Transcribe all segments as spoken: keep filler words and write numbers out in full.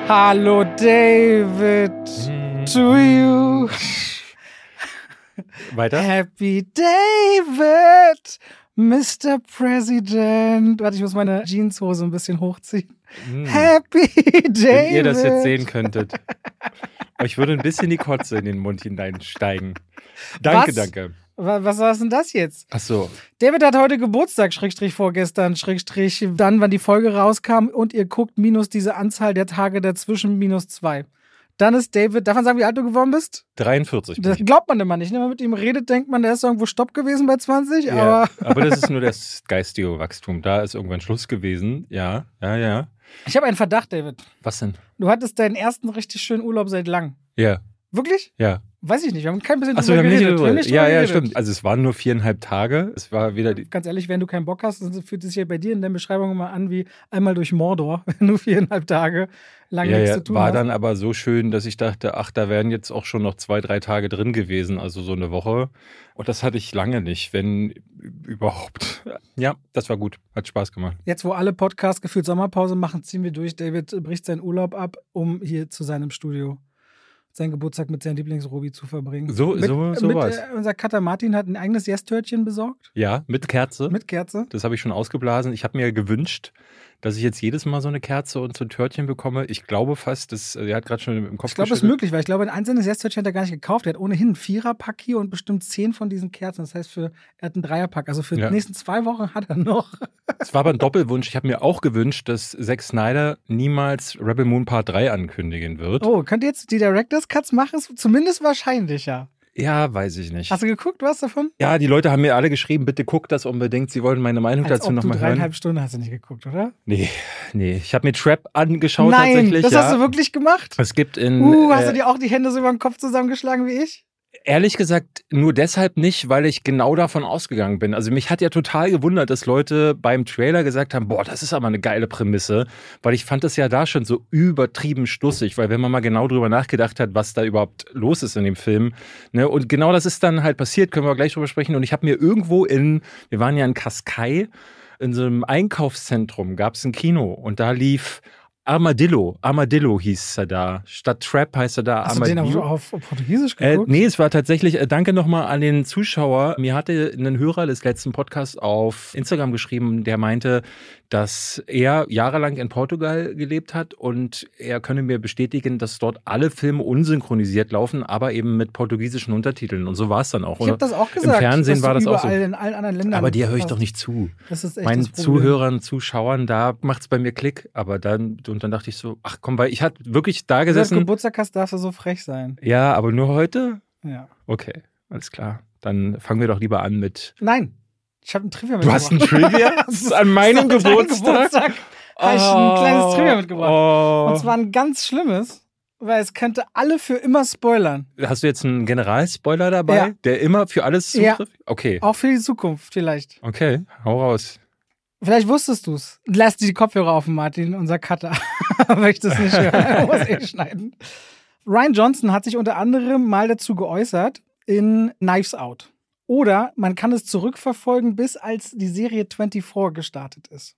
Hallo David, mm. to you. Weiter? Happy David, Mister President. Warte, ich muss meine Jeanshose ein bisschen hochziehen. Mm. Happy David. Wenn ihr das jetzt sehen könntet. Ich würde ein bisschen die Kotze in den Mund hineinsteigen. Danke, Was? danke. Was war denn das jetzt? Ach so. David hat heute Geburtstag, Schrägstrich vorgestern, Schrägstrich dann, wann die Folge rauskam und ihr guckt minus diese Anzahl der Tage dazwischen, minus zwei. Dann ist David, darf man sagen, wie alt du geworden bist? dreiundvierzig. Das glaubt man immer nicht. Wenn man mit ihm redet, denkt man, der ist irgendwo Stopp gewesen bei zwanzig. Ja, aber, aber das ist nur das geistige Wachstum. Da ist irgendwann Schluss gewesen. Ja, ja, ja. Ich habe einen Verdacht, David. Was denn? Du hattest deinen ersten richtig schönen Urlaub seit langem. Ja. Wirklich? Ja. Weiß ich nicht, wir haben kein bisschen Achso, drüber wir haben geredet. nicht drüber. Nicht Ja, drüber ja, geredet. stimmt. Also es waren nur viereinhalb Tage. Es war wieder die. Ganz ehrlich, wenn du keinen Bock hast, dann fühlt es sich ja bei dir in der Beschreibung immer an wie einmal durch Mordor, wenn du viereinhalb Tage lang ja, nichts ja, zu tun war hast. dann aber so schön, dass ich dachte, ach, da wären jetzt auch schon noch zwei, drei Tage drin gewesen, also so eine Woche. Und das hatte ich lange nicht, wenn überhaupt. Ja, das war gut. Hat Spaß gemacht. Jetzt, wo alle Podcasts gefühlt Sommerpause machen, ziehen wir durch. David bricht seinen Urlaub ab, um hier zu seinem Studio seinen Geburtstag mit seinem Lieblings-Robi zu verbringen. So, mit, so, so mit, was. Äh, unser Cutter Martin hat ein eigenes Yes-Törtchen besorgt. Ja, mit Kerze. Mit Kerze. Das habe ich schon ausgeblasen. Ich habe mir gewünscht, dass ich jetzt jedes Mal so eine Kerze und so ein Törtchen bekomme. Ich glaube fast, dass, er hat gerade schon im Kopf Ich glaube, das ist möglich, weil ich glaube, ein einzelnes Yes-Törtchen hat er gar nicht gekauft. Er hat ohnehin ein Vierer-Pack hier und bestimmt zehn von diesen Kerzen. Das heißt, für, er hat einen Dreierpack. Also für ja. die nächsten zwei Wochen hat er noch. Es war aber ein Doppelwunsch. Ich habe mir auch gewünscht, dass Zack Snyder niemals Rebel Moon Part drei ankündigen wird. Oh, könnt ihr jetzt die Director's Cuts machen? Zumindest wahrscheinlicher. Ja, weiß ich nicht. Hast du geguckt, was davon? Ja, die Leute haben mir alle geschrieben, bitte guck das unbedingt. Sie wollen meine Meinung Als dazu nochmal hören. Dreieinhalb Stunden hast du nicht geguckt, oder? Nee, nee. Ich habe mir Trap angeschaut Nein, tatsächlich. das ja. hast du wirklich gemacht? Es gibt in... Uh, hast äh, du dir auch die Hände so über den Kopf zusammengeschlagen wie ich? Ehrlich gesagt, nur deshalb nicht, weil ich genau davon ausgegangen bin. Also mich hat ja total gewundert, dass Leute beim Trailer gesagt haben, boah, das ist aber eine geile Prämisse, weil ich fand das ja da schon so übertrieben stussig, weil wenn man mal genau drüber nachgedacht hat, was da überhaupt los ist in dem Film, ne, und genau das ist dann halt passiert, können wir gleich drüber sprechen, und ich habe mir irgendwo in, wir waren ja in Cascais, in so einem Einkaufszentrum gab es ein Kino und da lief Armadillo, Armadillo hieß er da. Statt Trap heißt er da Hast Armadillo. Hast du den auf, auf Portugiesisch geguckt? Äh, nee, es war tatsächlich, äh, danke nochmal an den Zuschauer. Mir hatte ein Hörer des letzten Podcasts auf Instagram geschrieben, der meinte, dass er jahrelang in Portugal gelebt hat und er könne mir bestätigen, dass dort alle Filme unsynchronisiert laufen, aber eben mit portugiesischen Untertiteln. Und so war es dann auch. Ich habe das auch gesagt. Im Fernsehen war das auch so. In allen anderen Ländern. Aber dir höre ich doch nicht zu. Das ist echt Meinen das Problem. Zuhörern, Zuschauern, da macht es bei mir Klick. Aber dann, und dann dachte ich so, ach komm, weil ich hatte wirklich da gesessen. Wenn du Geburtstag hast, darfst du so frech sein. Ja, aber nur heute? Ja. Okay, alles klar. Dann fangen wir doch lieber an mit... Nein. Ich habe ein Trivia mitgebracht. Du hast ein Trivia? Das ist an meinem das ist Geburtstag? Geburtstag oh, habe ich ein kleines Trivia mitgebracht. Oh. Und zwar ein ganz schlimmes, weil es könnte alle für immer spoilern. Hast du jetzt einen Generalspoiler dabei, ja. der immer für alles zutrifft? Ja. Okay. Auch für die Zukunft vielleicht. Okay, hau raus. Vielleicht wusstest du es. Lass die Kopfhörer auf, Martin, unser Cutter. Möchte es nicht hören. Er muss eh schneiden. Rian Johnson hat sich unter anderem mal dazu geäußert in Knives Out. Oder man kann es zurückverfolgen, bis als die Serie vierundzwanzig gestartet ist.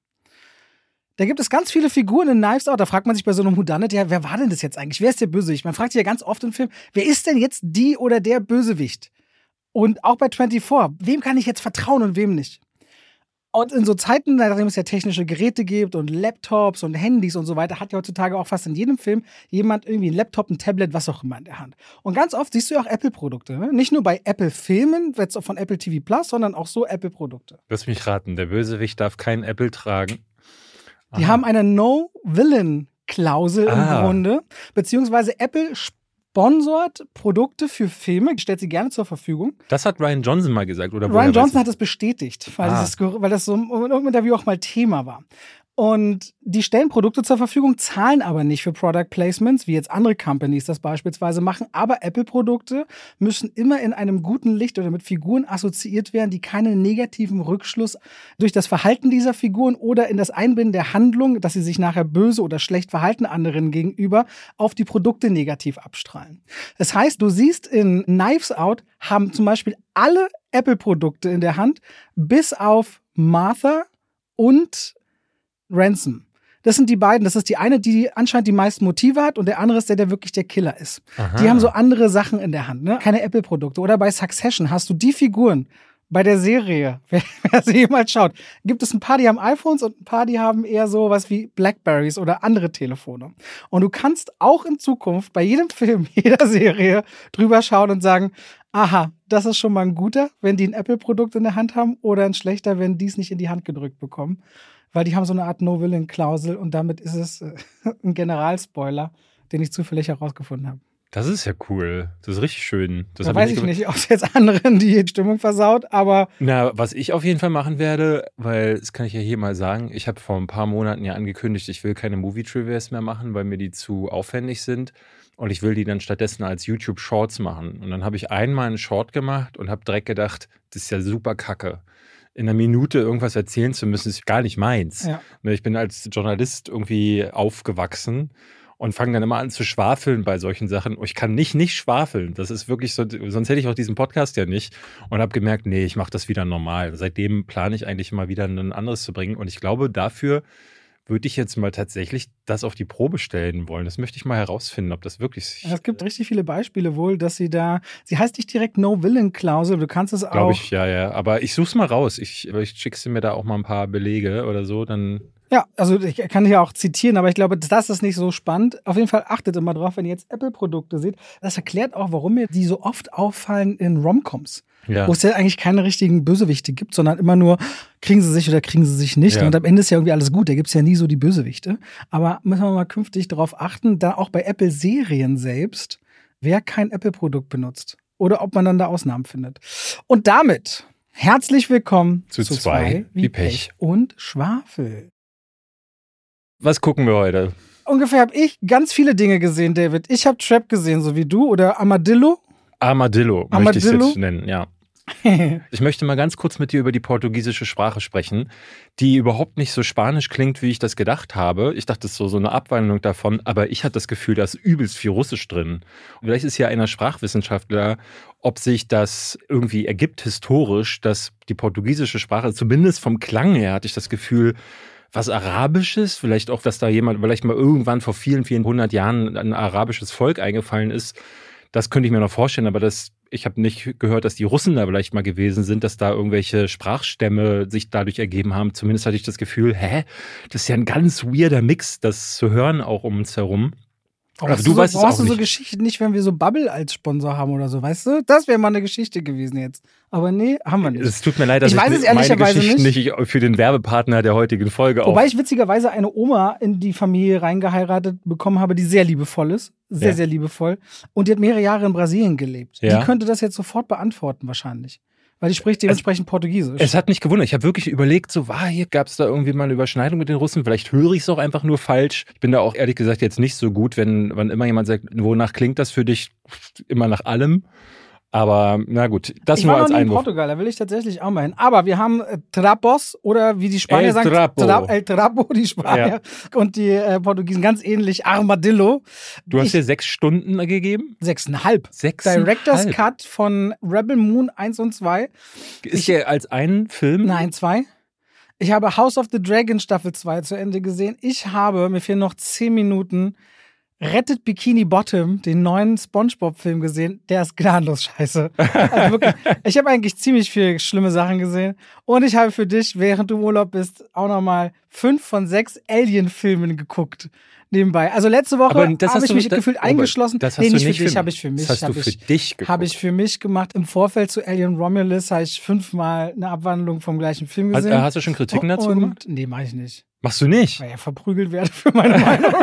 Da gibt es ganz viele Figuren in Knives Out. Da fragt man sich bei so einem Whodunit, ja, wer war denn das jetzt eigentlich? Wer ist der Bösewicht? Man fragt sich ja ganz oft im Film, wer ist denn jetzt die oder der Bösewicht? Und auch bei vierundzwanzig, wem kann ich jetzt vertrauen und wem nicht? Und in so Zeiten, nachdem es ja technische Geräte gibt und Laptops und Handys und so weiter, hat ja heutzutage auch fast in jedem Film jemand irgendwie ein Laptop, ein Tablet, was auch immer in der Hand. Und ganz oft siehst du ja auch Apple-Produkte. Ne? Nicht nur bei Apple-Filmen, jetzt auch von Apple T V Plus, sondern auch so Apple-Produkte. Lass mich raten, der Bösewicht darf kein Apple tragen. Aha. Die haben eine No-Villain-Klausel ah. im Grunde, beziehungsweise Apple sponsort Produkte für Filme, stellt sie gerne zur Verfügung. Das hat Rian Johnson mal gesagt, oder? Rian Johnson hat es bestätigt, weil, ah. das, weil das so in irgendeinem Interview auch mal Thema war. Und die stellen Produkte zur Verfügung, zahlen aber nicht für Product Placements, wie jetzt andere Companies das beispielsweise machen. Aber Apple-Produkte müssen immer in einem guten Licht oder mit Figuren assoziiert werden, die keinen negativen Rückschluss durch das Verhalten dieser Figuren oder in das Einbinden der Handlung, dass sie sich nachher böse oder schlecht verhalten anderen gegenüber, auf die Produkte negativ abstrahlen. Das heißt, du siehst in Knives Out, haben zum Beispiel alle Apple-Produkte in der Hand, bis auf Martha und Ransom. Das sind die beiden. Das ist die eine, die anscheinend die meisten Motive hat und der andere ist der, der wirklich der Killer ist. Aha. Die haben so andere Sachen in der Hand, ne? Keine Apple-Produkte. Oder bei Succession hast du die Figuren bei der Serie, wer, wer sie jemals schaut, gibt es ein paar, die haben iPhones und ein paar, die haben eher so was wie Blackberries oder andere Telefone. Und du kannst auch in Zukunft bei jedem Film, jeder Serie drüber schauen und sagen, aha, das ist schon mal ein guter, wenn die ein Apple-Produkt in der Hand haben oder ein schlechter, wenn die es nicht in die Hand gedrückt bekommen. Weil die haben so eine Art No-Villain-Klausel und damit ist es äh, ein Generalspoiler, den ich zufällig herausgefunden habe. Das ist ja cool. Das ist richtig schön. Das da weiß ich nicht, ob es jetzt anderen die Stimmung versaut, aber... Na, was ich auf jeden Fall machen werde, weil, das kann ich ja hier mal sagen, ich habe vor ein paar Monaten ja angekündigt, ich will keine Movie-Trivias mehr machen, weil mir die zu aufwendig sind und ich will die dann stattdessen als YouTube-Shorts machen. Und dann habe ich einmal einen Short gemacht und habe direkt gedacht, das ist ja super kacke. In einer Minute irgendwas erzählen zu müssen, ist gar nicht meins. Ja. Ich bin als Journalist irgendwie aufgewachsen und fange dann immer an zu schwafeln bei solchen Sachen. Ich kann nicht nicht schwafeln. Das ist wirklich so, sonst hätte ich auch diesen Podcast ja nicht. Und habe gemerkt, nee, ich mache das wieder normal. Seitdem plane ich eigentlich mal wieder ein anderes zu bringen. Und ich glaube, dafür würde ich jetzt mal tatsächlich das auf die Probe stellen wollen. Das möchte ich mal herausfinden, ob das wirklich... Es gibt richtig viele Beispiele wohl, dass sie da... Sie heißt nicht direkt No-Villain-Klausel, du kannst es auch... Glaube ich, ja, ja. Aber ich such's mal raus. Ich, ich schickst mir da auch mal ein paar Belege oder so, dann... Ja, also ich kann hier auch zitieren, aber ich glaube, das ist nicht so spannend. Auf jeden Fall achtet immer drauf, wenn ihr jetzt Apple-Produkte seht. Das erklärt auch, warum mir die so oft auffallen in Romcoms. Ja. Wo es ja eigentlich keine richtigen Bösewichte gibt, sondern immer nur, kriegen sie sich oder kriegen sie sich nicht. Ja. Und am Ende ist ja irgendwie alles gut. Da gibt es ja nie so die Bösewichte. Aber müssen wir mal künftig darauf achten, da auch bei Apple-Serien selbst, wer kein Apple-Produkt benutzt. Oder ob man dann da Ausnahmen findet. Und damit herzlich willkommen zu, zu zwei wie Pech und Schwafel. Was gucken wir heute? Ungefähr habe ich ganz viele Dinge gesehen, David. Ich habe Trap gesehen, so wie du. Oder Armadillo. Armadillo, Armadillo? möchte ich es jetzt nennen, ja. Ich möchte mal ganz kurz mit dir über die portugiesische Sprache sprechen, die überhaupt nicht so spanisch klingt, wie ich das gedacht habe. Ich dachte, das ist so, so eine Abwandlung davon, aber ich hatte das Gefühl, da ist übelst viel Russisch drin. Vielleicht ist ja einer Sprachwissenschaftler, ob sich das irgendwie ergibt historisch, dass die portugiesische Sprache, zumindest vom Klang her, hatte ich das Gefühl, was Arabisches, vielleicht auch, dass da jemand, vielleicht mal irgendwann vor vielen, vielen hundert Jahren ein arabisches Volk eingefallen ist. Das könnte ich mir noch vorstellen, aber das, ich habe nicht gehört, dass die Russen da vielleicht mal gewesen sind, dass da irgendwelche Sprachstämme sich dadurch ergeben haben. Zumindest hatte ich das Gefühl, hä, das ist ja ein ganz weirder Mix, das zu hören auch um uns herum. Aber du, du so, weißt brauchst du so Geschichten nicht, wenn wir so Bubble als Sponsor haben oder so, weißt du? Das wäre mal eine Geschichte gewesen jetzt. Aber nee, haben wir nicht. Es tut mir leid, dass ich, ich, weiß es meine Geschichten nicht. nicht für den Werbepartner der heutigen Folge Wobei auch. ich witzigerweise eine Oma in die Familie reingeheiratet bekommen habe, die sehr liebevoll ist. Sehr, ja. sehr liebevoll. Und die hat mehrere Jahre in Brasilien gelebt. Ja. Die könnte das jetzt sofort beantworten wahrscheinlich. Weil die spricht dementsprechend es, Portugiesisch. Es hat mich gewundert. Ich habe wirklich überlegt, so war hier, gab es da irgendwie mal eine Überschneidung mit den Russen? Vielleicht höre ich es auch einfach nur falsch. Ich bin da auch ehrlich gesagt jetzt nicht so gut, wenn, wenn immer jemand sagt, wonach klingt das für dich? Immer nach allem. Aber na gut, das ich nur war als noch nie Einwurf. in Portugal, da will ich tatsächlich auch mal hin. Aber wir haben äh, Trapos oder wie die Spanier El sagen, Trapo. Tra El Trapo, die Spanier ja. und die äh, Portugiesen ganz ähnlich, Armadillo. Du hast ich, dir sechs Stunden gegeben? Sechseinhalb. Sechs Director's Cut von Rebel Moon eins und zwei. Ist ich, der als ein Film? Nein, zwei. Ich habe House of the Dragon Staffel zwei zu Ende gesehen. Ich habe, mir fehlen noch zehn Minuten, Rettet Bikini Bottom, den neuen SpongeBob-Film gesehen. Der ist gnadenlos scheiße. Also wirklich, ich habe eigentlich ziemlich viele schlimme Sachen gesehen. Und ich habe für dich, während du im Urlaub bist, auch nochmal fünf von sechs Alien-Filmen geguckt. Nebenbei. Also letzte Woche habe ich du, mich das, gefühlt eingeschlossen. Das hast nee, nicht du nicht für dich, für, habe ich für mich. Das hast du für ich, dich geguckt. Habe ich für mich gemacht. Im Vorfeld zu Alien Romulus habe ich fünfmal eine Abwandlung vom gleichen Film gesehen. Hast, hast du schon Kritiken dazu und, gemacht? Nee, mache ich nicht. Machst du nicht? Weil ich ja verprügelt werde für meine Meinung.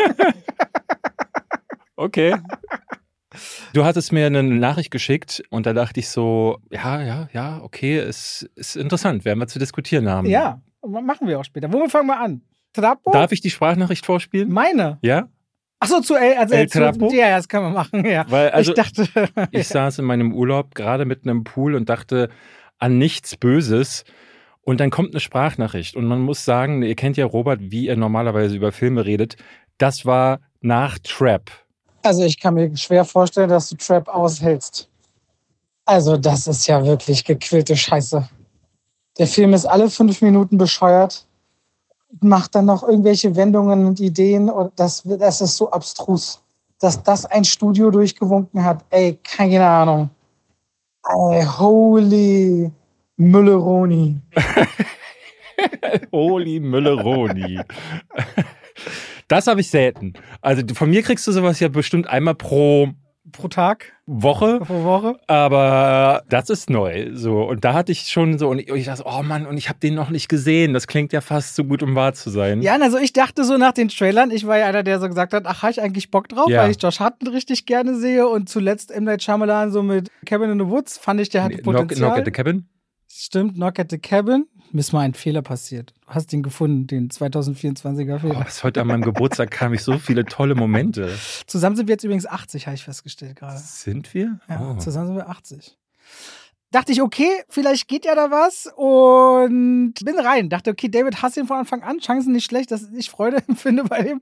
Okay. Du hattest mir eine Nachricht geschickt und da dachte ich so, ja, ja, ja, okay, es ist interessant, werden wir zu diskutieren haben. Ja, machen wir auch später. Womit fangen wir an? Trapo? Darf ich die Sprachnachricht vorspielen? Meine? Ja? Achso, zu El, also El Trapo? Zu, ja, das kann man machen, ja. Weil, also, ich dachte... ich saß in meinem Urlaub gerade mitten im Pool und dachte an nichts Böses. Und dann kommt eine Sprachnachricht. Und man muss sagen, ihr kennt ja Robert, wie er normalerweise über Filme redet. Das war nach Trap. Also ich kann mir schwer vorstellen, dass du Trap aushältst. Also das ist ja wirklich gequillte Scheiße. Der Film ist alle fünf Minuten bescheuert. macht dann noch irgendwelche Wendungen und Ideen und das, das ist so abstrus, dass das ein Studio durchgewunken hat. Ey, keine Ahnung. Ey, holy Mülleroni. Holy Mülleroni. Das habe ich selten. Also von mir kriegst du sowas ja bestimmt einmal pro pro Tag, Woche. Pro Woche. Aber das ist neu. So. Und da hatte ich schon so, und ich, und ich dachte, oh Mann, und ich habe den noch nicht gesehen. Das klingt ja fast zu gut, um wahr zu sein. Ja, also ich dachte so nach den Trailern, ich war ja einer, der so gesagt hat, ach, habe ich eigentlich Bock drauf, ja. weil ich Josh Hutton richtig gerne sehe und zuletzt M. Night Shyamalan so mit Cabin in the Woods fand ich, der hatte Potenzial. Knock, knock at the Cabin? Stimmt, Knock at the Cabin. Mir ist mal ein Fehler passiert. Du hast ihn gefunden, den zwanzig vierundzwanziger Fehler. Oh, was heute an meinem Geburtstag kam ich so viele tolle Momente. Zusammen sind wir jetzt übrigens achtzig, habe ich festgestellt gerade. Sind wir? Ja, oh. zusammen sind wir achtzig. Dachte ich, okay, vielleicht geht ja da was und bin rein. Dachte, okay, David hasst ihn von Anfang an, Chancen nicht schlecht, dass ich Freude empfinde bei ihm.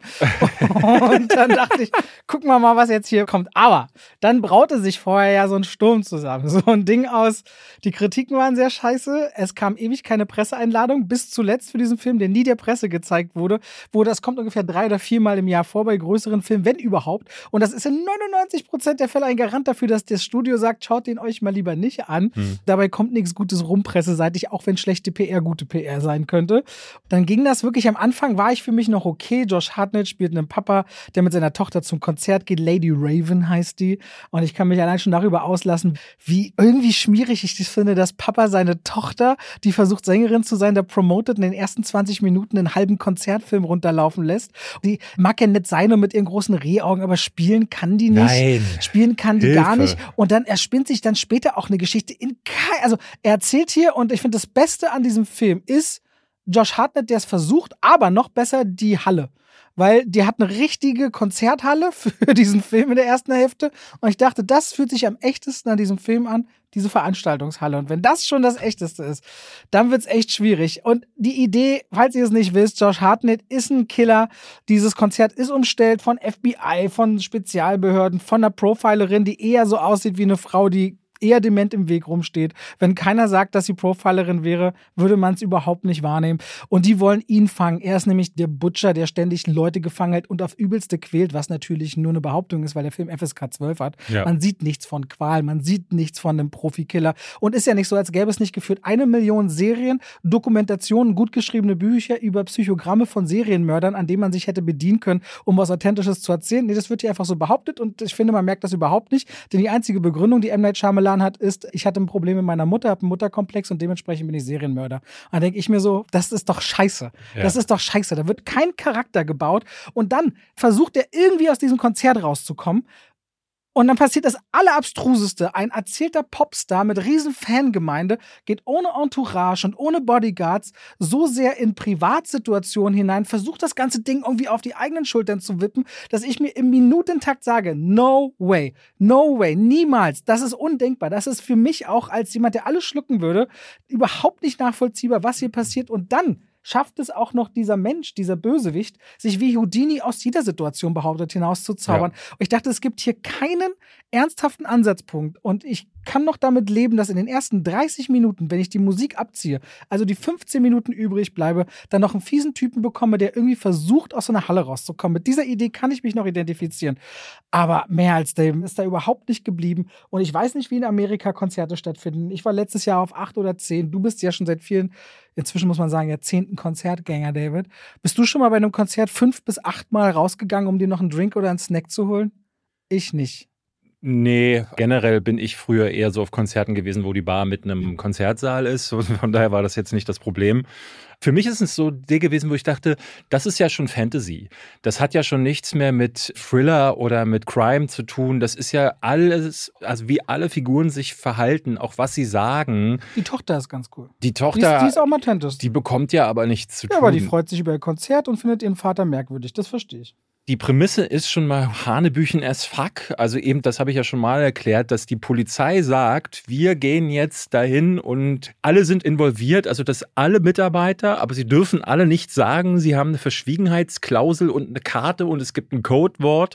Und dann dachte ich, gucken wir mal, was jetzt hier kommt. Aber dann braute sich vorher ja so ein Sturm zusammen. So ein Ding aus, die Kritiken waren sehr scheiße, es kam ewig keine Presseeinladung, bis zuletzt für diesen Film, der nie der Presse gezeigt wurde, wo das kommt ungefähr drei oder viermal im Jahr vor bei größeren Filmen, wenn überhaupt. Und das ist in neunundneunzig Prozent der Fälle ein Garant dafür, dass das Studio sagt, schaut den euch mal lieber nicht an. Hm. Dabei kommt nichts Gutes rum, presseseitig, auch wenn schlechte P R gute P R sein könnte. Dann ging das wirklich, am Anfang war ich für mich noch okay. Josh Hartnett spielt einen Papa, der mit seiner Tochter zum Konzert geht. Lady Raven heißt die. Und ich kann mich allein schon darüber auslassen, wie irgendwie schmierig ich das finde, dass Papa seine Tochter, die versucht Sängerin zu sein, da promotet in den ersten zwanzig Minuten einen halben Konzertfilm runterlaufen lässt. Die mag ja nett sein und mit ihren großen Rehaugen, aber spielen kann die nicht. Nein. Spielen kann die Hilfe. gar nicht. Und dann erspinnt sich dann später auch eine Geschichte in Also er erzählt hier, und ich finde das Beste an diesem Film ist Josh Hartnett, der es versucht, aber noch besser die Halle. Weil die hat eine richtige Konzerthalle für diesen Film in der ersten Hälfte. Und ich dachte, das fühlt sich am echtesten an diesem Film an, diese Veranstaltungshalle. Und wenn das schon das Echteste ist, dann wird's echt schwierig. Und die Idee, falls ihr es nicht wisst, Josh Hartnett ist ein Killer. Dieses Konzert ist umstellt von F B I, von Spezialbehörden, von einer Profilerin, die eher so aussieht wie eine Frau, die eher dement im Weg rumsteht. Wenn keiner sagt, dass sie Profilerin wäre, würde man es überhaupt nicht wahrnehmen. Und die wollen ihn fangen. Er ist nämlich der Butcher, der ständig Leute gefangen hält und auf Übelste quält, was natürlich nur eine Behauptung ist, weil der Film F S K zwölf hat. Ja. Man sieht nichts von Qual, man sieht nichts von einem Profikiller. Und ist ja nicht so, als gäbe es nicht gefühlt eine Million Serien, Dokumentationen, gut geschriebene Bücher über Psychogramme von Serienmördern, an denen man sich hätte bedienen können, um was Authentisches zu erzählen. Nee, das wird hier einfach so behauptet und ich finde, man merkt das überhaupt nicht. Denn die einzige Begründung, die M. Night Shyamalan hat, ist, ich hatte ein Problem mit meiner Mutter, habe einen Mutterkomplex und dementsprechend bin ich Serienmörder. Und dann denke ich mir so, das ist doch scheiße. Ja. Das ist doch scheiße. Da wird kein Charakter gebaut und dann versucht er irgendwie aus diesem Konzert rauszukommen. Und dann passiert das Allerabstruseste. Ein erzählter Popstar mit riesen Fangemeinde geht ohne Entourage und ohne Bodyguards so sehr in Privatsituationen hinein, versucht das ganze Ding irgendwie auf die eigenen Schultern zu wippen, dass ich mir im Minutentakt sage, no way, no way, niemals. Das ist undenkbar. Das ist für mich auch als jemand, der alles schlucken würde, überhaupt nicht nachvollziehbar, was hier passiert. Und dann schafft es auch noch dieser Mensch, dieser Bösewicht, sich wie Houdini aus jeder Situation behauptet, hinauszuzaubern. Ja. Und ich dachte, es gibt hier keinen ernsthaften Ansatzpunkt. Und ich kann noch damit leben, dass in den ersten dreißig Minuten, wenn ich die Musik abziehe, also die fünfzehn Minuten übrig bleibe, dann noch einen fiesen Typen bekomme, der irgendwie versucht, aus so einer Halle rauszukommen. Mit dieser Idee kann ich mich noch identifizieren. Aber mehr als dem ist da überhaupt nicht geblieben. Und ich weiß nicht, wie in Amerika Konzerte stattfinden. Ich war letztes Jahr auf acht oder zehn. Du bist ja schon seit vielen, inzwischen muss man sagen, Jahrzehnten Konzertgänger, David. Bist du schon mal bei einem Konzert fünf bis acht Mal rausgegangen, um dir noch einen Drink oder einen Snack zu holen? Ich nicht. Nee, generell bin ich früher eher so auf Konzerten gewesen, wo die Bar mit einem Konzertsaal ist. Von daher war das jetzt nicht das Problem. Für mich ist es so der gewesen, wo ich dachte, das ist ja schon Fantasy. Das hat ja schon nichts mehr mit Thriller oder mit Crime zu tun. Das ist ja alles, also wie alle Figuren sich verhalten, auch was sie sagen. Die Tochter ist ganz cool. Die Tochter, die ist, die ist auch authentisch. Die bekommt ja aber nichts zu ja, tun. Aber die freut sich über ihr Konzert und findet ihren Vater merkwürdig. Das verstehe ich. Die Prämisse ist schon mal Hanebüchen as fuck. Also eben, das habe ich ja schon mal erklärt, dass die Polizei sagt, wir gehen jetzt dahin und alle sind involviert, also dass alle Mitarbeiter, aber sie dürfen alle nichts sagen. Sie haben eine Verschwiegenheitsklausel und eine Karte und es gibt ein Codewort.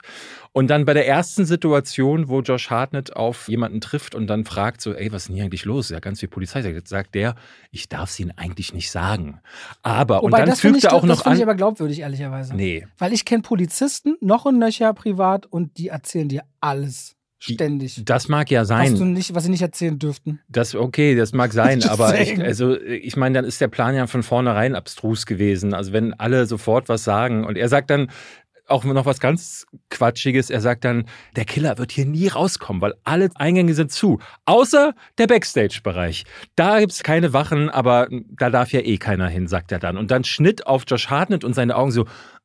Und dann bei der ersten Situation, wo Josh Hartnett auf jemanden trifft und dann fragt so, ey, was ist denn hier eigentlich los? Ja, ganz viel Polizei. Sagt, sagt der, ich darf es Ihnen eigentlich nicht sagen. Aber, Wobei, und dann fügt er auch noch das an. Das finde ich aber glaubwürdig, ehrlicherweise. Nee. Weil ich kenne Polizisten, noch und nöcher privat, und die erzählen dir alles. Ständig. Das mag ja sein. Was, du nicht, was sie nicht erzählen dürften. Das, okay, das mag sein, aber ich, also, ich meine, dann ist der Plan ja von vornherein abstrus gewesen. Also wenn alle sofort was sagen und er sagt dann auch noch was ganz Quatschiges, er sagt dann, der Killer wird hier nie rauskommen, weil alle Eingänge sind zu, außer der Backstage-Bereich. Da gibt es keine Wachen, aber da darf ja eh keiner hin, sagt er dann. Und dann Schnitt auf Josh Hartnett und seine Augen so,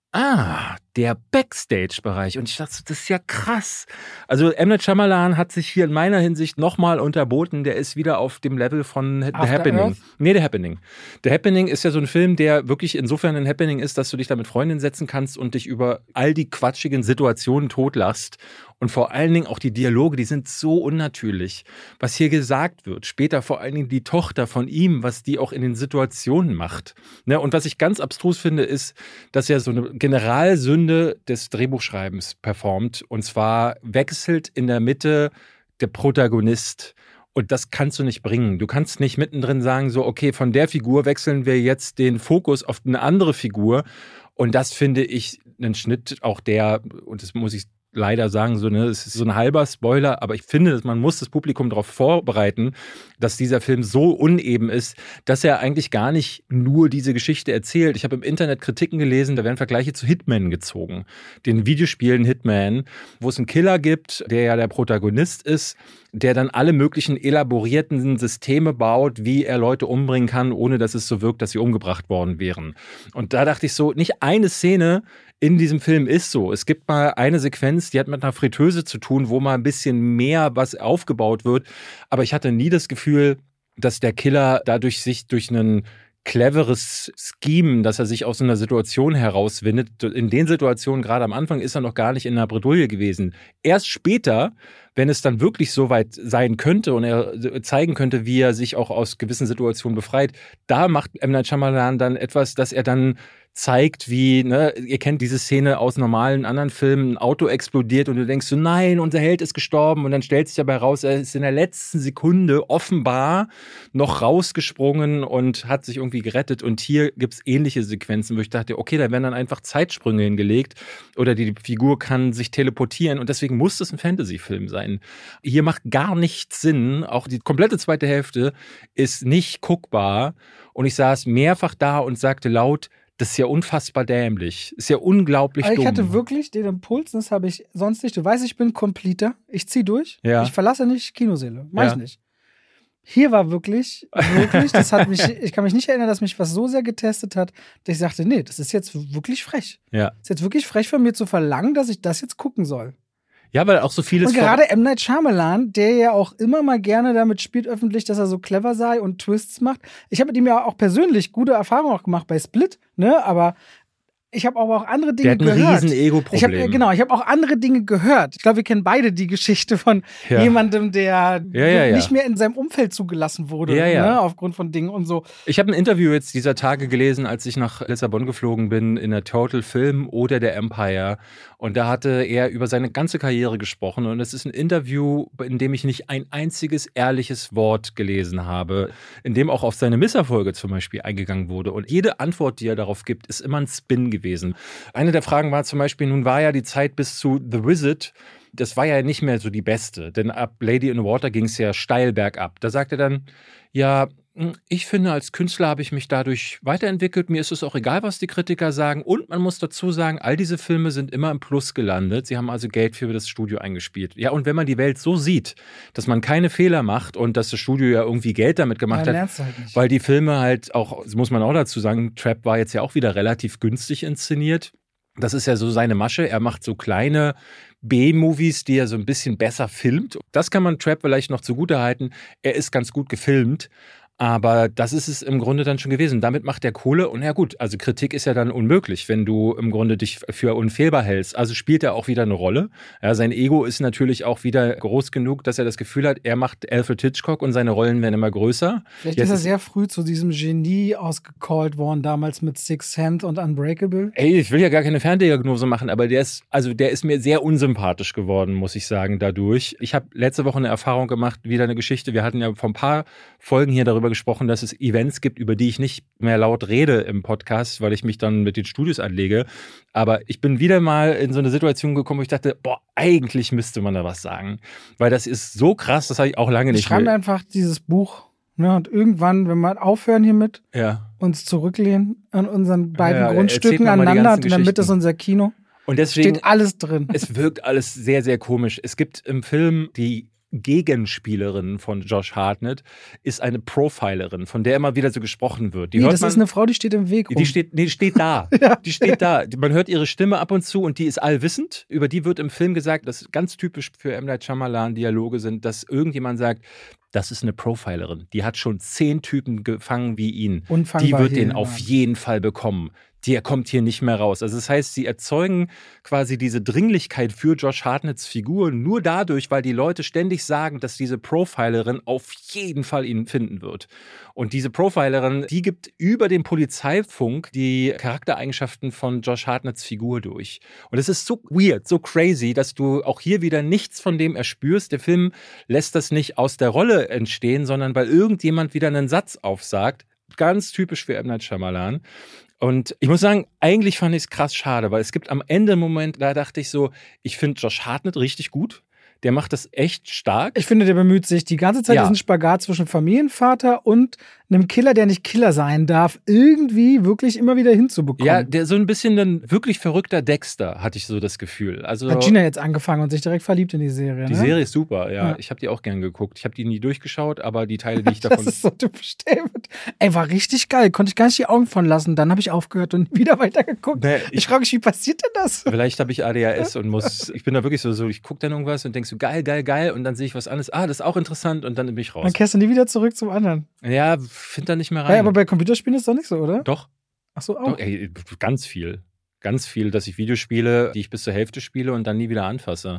ah, der Backstage-Bereich. Und ich dachte, das ist ja krass. Also M. Night Shyamalan hat sich hier in meiner Hinsicht nochmal unterboten. Der ist wieder auf dem Level von The After Happening. Earth? Nee, The Happening. The Happening ist ja so ein Film, der wirklich insofern ein Happening ist, dass du dich da mit Freundinnen setzen kannst und dich über all die quatschigen Situationen totlachst. Und vor allen Dingen auch die Dialoge, die sind so unnatürlich. Was hier gesagt wird, später vor allen Dingen die Tochter von ihm, was die auch in den Situationen macht. Ne? Und was ich ganz abstrus finde, ist, dass er so eine Generalsünde des Drehbuchschreibens performt. Und zwar wechselt in der Mitte der Protagonist. Und das kannst du nicht bringen. Du kannst nicht mittendrin sagen, so, okay, von der Figur wechseln wir jetzt den Fokus auf eine andere Figur. Und das finde ich einen Schnitt, auch der, und das muss ich leider sagen, so, ne, es ist so ein halber Spoiler, aber ich finde, man muss das Publikum darauf vorbereiten, dass dieser Film so uneben ist, dass er eigentlich gar nicht nur diese Geschichte erzählt. Ich habe im Internet Kritiken gelesen, da werden Vergleiche zu Hitman gezogen. Den Videospielen Hitman, wo es einen Killer gibt, der ja der Protagonist ist, der dann alle möglichen elaborierten Systeme baut, wie er Leute umbringen kann, ohne dass es so wirkt, dass sie umgebracht worden wären. Und da dachte ich so, nicht eine Szene in diesem Film ist so. Es gibt mal eine Sequenz, die hat mit einer Fritteuse zu tun, wo mal ein bisschen mehr was aufgebaut wird. Aber ich hatte nie das Gefühl, dass der Killer dadurch sich durch einen cleveres Scheme, dass er sich aus einer Situation herauswindet. In den Situationen, gerade am Anfang, ist er noch gar nicht in einer Bredouille gewesen. Erst später, wenn es dann wirklich so weit sein könnte und er zeigen könnte, wie er sich auch aus gewissen Situationen befreit, da macht M. Night Shyamalan dann etwas, dass er dann zeigt, wie, ne, ihr kennt diese Szene aus normalen anderen Filmen, ein Auto explodiert und du denkst so, nein, unser Held ist gestorben und dann stellt sich dabei raus, er ist in der letzten Sekunde offenbar noch rausgesprungen und hat sich irgendwie gerettet und hier gibt's ähnliche Sequenzen, wo ich dachte, okay, da werden dann einfach Zeitsprünge hingelegt oder die Figur kann sich teleportieren und deswegen muss das ein Fantasy-Film sein. Hier macht gar nichts Sinn, auch die komplette zweite Hälfte ist nicht guckbar und ich saß mehrfach da und sagte laut, das ist ja unfassbar dämlich. Ist ja unglaublich also ich dumm. Ich hatte wirklich den Impuls, das habe ich sonst nicht. Du weißt, ich bin Completer. Ich zieh durch. Ja. Ich verlasse nicht Kinosäle. Mach ja. ich nicht. Hier war wirklich, wirklich, das hat mich, ich kann mich nicht erinnern, dass mich was so sehr getestet hat, dass ich sagte, nee, das ist jetzt wirklich frech. Ja. Das ist jetzt wirklich frech von mir zu verlangen, dass ich das jetzt gucken soll. Ja, weil auch so vieles. Und gerade M. Night Shyamalan, der ja auch immer mal gerne damit spielt öffentlich, dass er so clever sei und Twists macht. Ich habe mit ihm ja auch persönlich gute Erfahrungen auch gemacht bei Split, ne, aber ich habe aber auch andere Dinge gehört. Der hat ein riesen Ego-Problem. Ich hab, genau, ich habe auch andere Dinge gehört. Ich glaube, wir kennen beide die Geschichte von ja. jemandem, der ja, ja, ja. nicht mehr in seinem Umfeld zugelassen wurde, ja, ja. Ne, aufgrund von Dingen und so. Ich habe ein Interview jetzt dieser Tage gelesen, als ich nach Lissabon geflogen bin, in der Total Film oder der Empire. Und da hatte er über seine ganze Karriere gesprochen. Und es ist ein Interview, in dem ich nicht ein einziges ehrliches Wort gelesen habe, in dem auch auf seine Misserfolge zum Beispiel eingegangen wurde. Und jede Antwort, die er darauf gibt, ist immer ein Spin gewesen. Eine der Fragen war zum Beispiel, nun war ja die Zeit bis zu The Wizard, das war ja nicht mehr so die beste, denn ab Lady in the Water ging es ja steil bergab. Da sagt er dann, ja, ich finde, als Künstler habe ich mich dadurch weiterentwickelt. Mir ist es auch egal, was die Kritiker sagen. Und man muss dazu sagen, all diese Filme sind immer im Plus gelandet. Sie haben also Geld für das Studio eingespielt. Ja, und wenn man die Welt so sieht, dass man keine Fehler macht und dass das Studio ja irgendwie Geld damit gemacht ja, hat, halt nicht. Weil die Filme halt auch, das muss man auch dazu sagen, Trap war jetzt ja auch wieder relativ günstig inszeniert. Das ist ja so seine Masche. Er macht so kleine B-Movies, die er so ein bisschen besser filmt. Das kann man Trap vielleicht noch zugutehalten. Er ist ganz gut gefilmt. Aber das ist es im Grunde dann schon gewesen. Damit macht der Kohle. Und ja gut, also Kritik ist ja dann unmöglich, wenn du im Grunde dich für unfehlbar hältst. Also spielt er auch wieder eine Rolle. Ja, sein Ego ist natürlich auch wieder groß genug, dass er das Gefühl hat, er macht Alfred Hitchcock und seine Rollen werden immer größer. Vielleicht Jetzt ist er sehr früh zu diesem Genie ausgecallt worden, damals mit Sixth Sense und Unbreakable. Ey, ich will ja gar keine Ferndiagnose machen, aber der ist, also der ist mir sehr unsympathisch geworden, muss ich sagen, dadurch. Ich habe letzte Woche eine Erfahrung gemacht, wieder eine Geschichte. Wir hatten ja vor ein paar Folgen hier darüber gesprochen, dass es Events gibt, über die ich nicht mehr laut rede im Podcast, weil ich mich dann mit den Studios anlege. Aber ich bin wieder mal in so eine Situation gekommen, wo ich dachte, boah, eigentlich müsste man da was sagen. Weil das ist so krass, das habe ich auch lange nicht. Wir schreiben einfach dieses Buch, ne, und irgendwann, wenn wir aufhören hiermit, ja. uns zurücklehnen an unseren beiden Ja, Grundstücken aneinander und in der Mitte ist unser Kino. Und deswegen steht alles drin. Es wirkt alles sehr, sehr komisch. Es gibt im Film die Gegenspielerin von Josh Hartnett ist eine Profilerin, von der immer wieder so gesprochen wird. Die nee, hört das man, ist eine Frau, die steht im Weg rum. Die steht, nee, die steht da. ja. Die steht da. Man hört ihre Stimme ab und zu und die ist allwissend. Über die wird im Film gesagt, dass ganz typisch für M. Night Shyamalan Dialoge sind, dass irgendjemand sagt, das ist eine Profilerin. Die hat schon zehn Typen gefangen wie ihn. Unfangbar die wird hier, den auf jeden Fall bekommen. Der kommt hier nicht mehr raus. Also das heißt, sie erzeugen quasi diese Dringlichkeit für Josh Hartnetts Figur nur dadurch, weil die Leute ständig sagen, dass diese Profilerin auf jeden Fall ihn finden wird. Und diese Profilerin, die gibt über den Polizeifunk die Charaktereigenschaften von Josh Hartnetts Figur durch. Und es ist so weird, so crazy, dass du auch hier wieder nichts von dem erspürst. Der Film lässt das nicht aus der Rolle entstehen, sondern weil irgendjemand wieder einen Satz aufsagt. Ganz typisch für M. Night Shyamalan. Und ich muss sagen, eigentlich fand ich es krass schade, weil es gibt am Ende einen Moment, da dachte ich so, ich finde Josh Hartnett richtig gut. Der macht das echt stark. Ich finde, der bemüht sich die ganze Zeit, Ja. diesen Spagat zwischen Familienvater und einem Killer, der nicht Killer sein darf, irgendwie wirklich immer wieder hinzubekommen. Ja, der so ein bisschen ein wirklich verrückter Dexter, hatte ich so das Gefühl. Also Hat Gina jetzt angefangen und sich direkt verliebt in die Serie. die ne? Serie ist super, ja. Ja. Ich habe die auch gern geguckt. Ich habe die nie durchgeschaut, aber die Teile, die ich Das davon... ist so typisch David. Ey, war richtig geil. Konnte ich gar nicht die Augen von lassen. Dann habe ich aufgehört und wieder weitergeguckt. Nee, ich ich- frage mich, wie passiert denn das? Vielleicht habe ich A D H S und muss... Ich bin da wirklich so, so ich gucke dann irgendwas und denke so, geil, geil, geil. Und dann sehe ich was anderes. Ah, das ist auch interessant. Und dann bin ich raus. Dann kehrst du nie wieder zurück zum anderen. Ja, find da nicht mehr Ja, rein. aber bei Computerspielen ist doch nicht so, oder? Doch. Ach so, auch. Doch, ey, ganz viel. Ganz viel, dass ich Videospiele, die ich bis zur Hälfte spiele und dann nie wieder anfasse.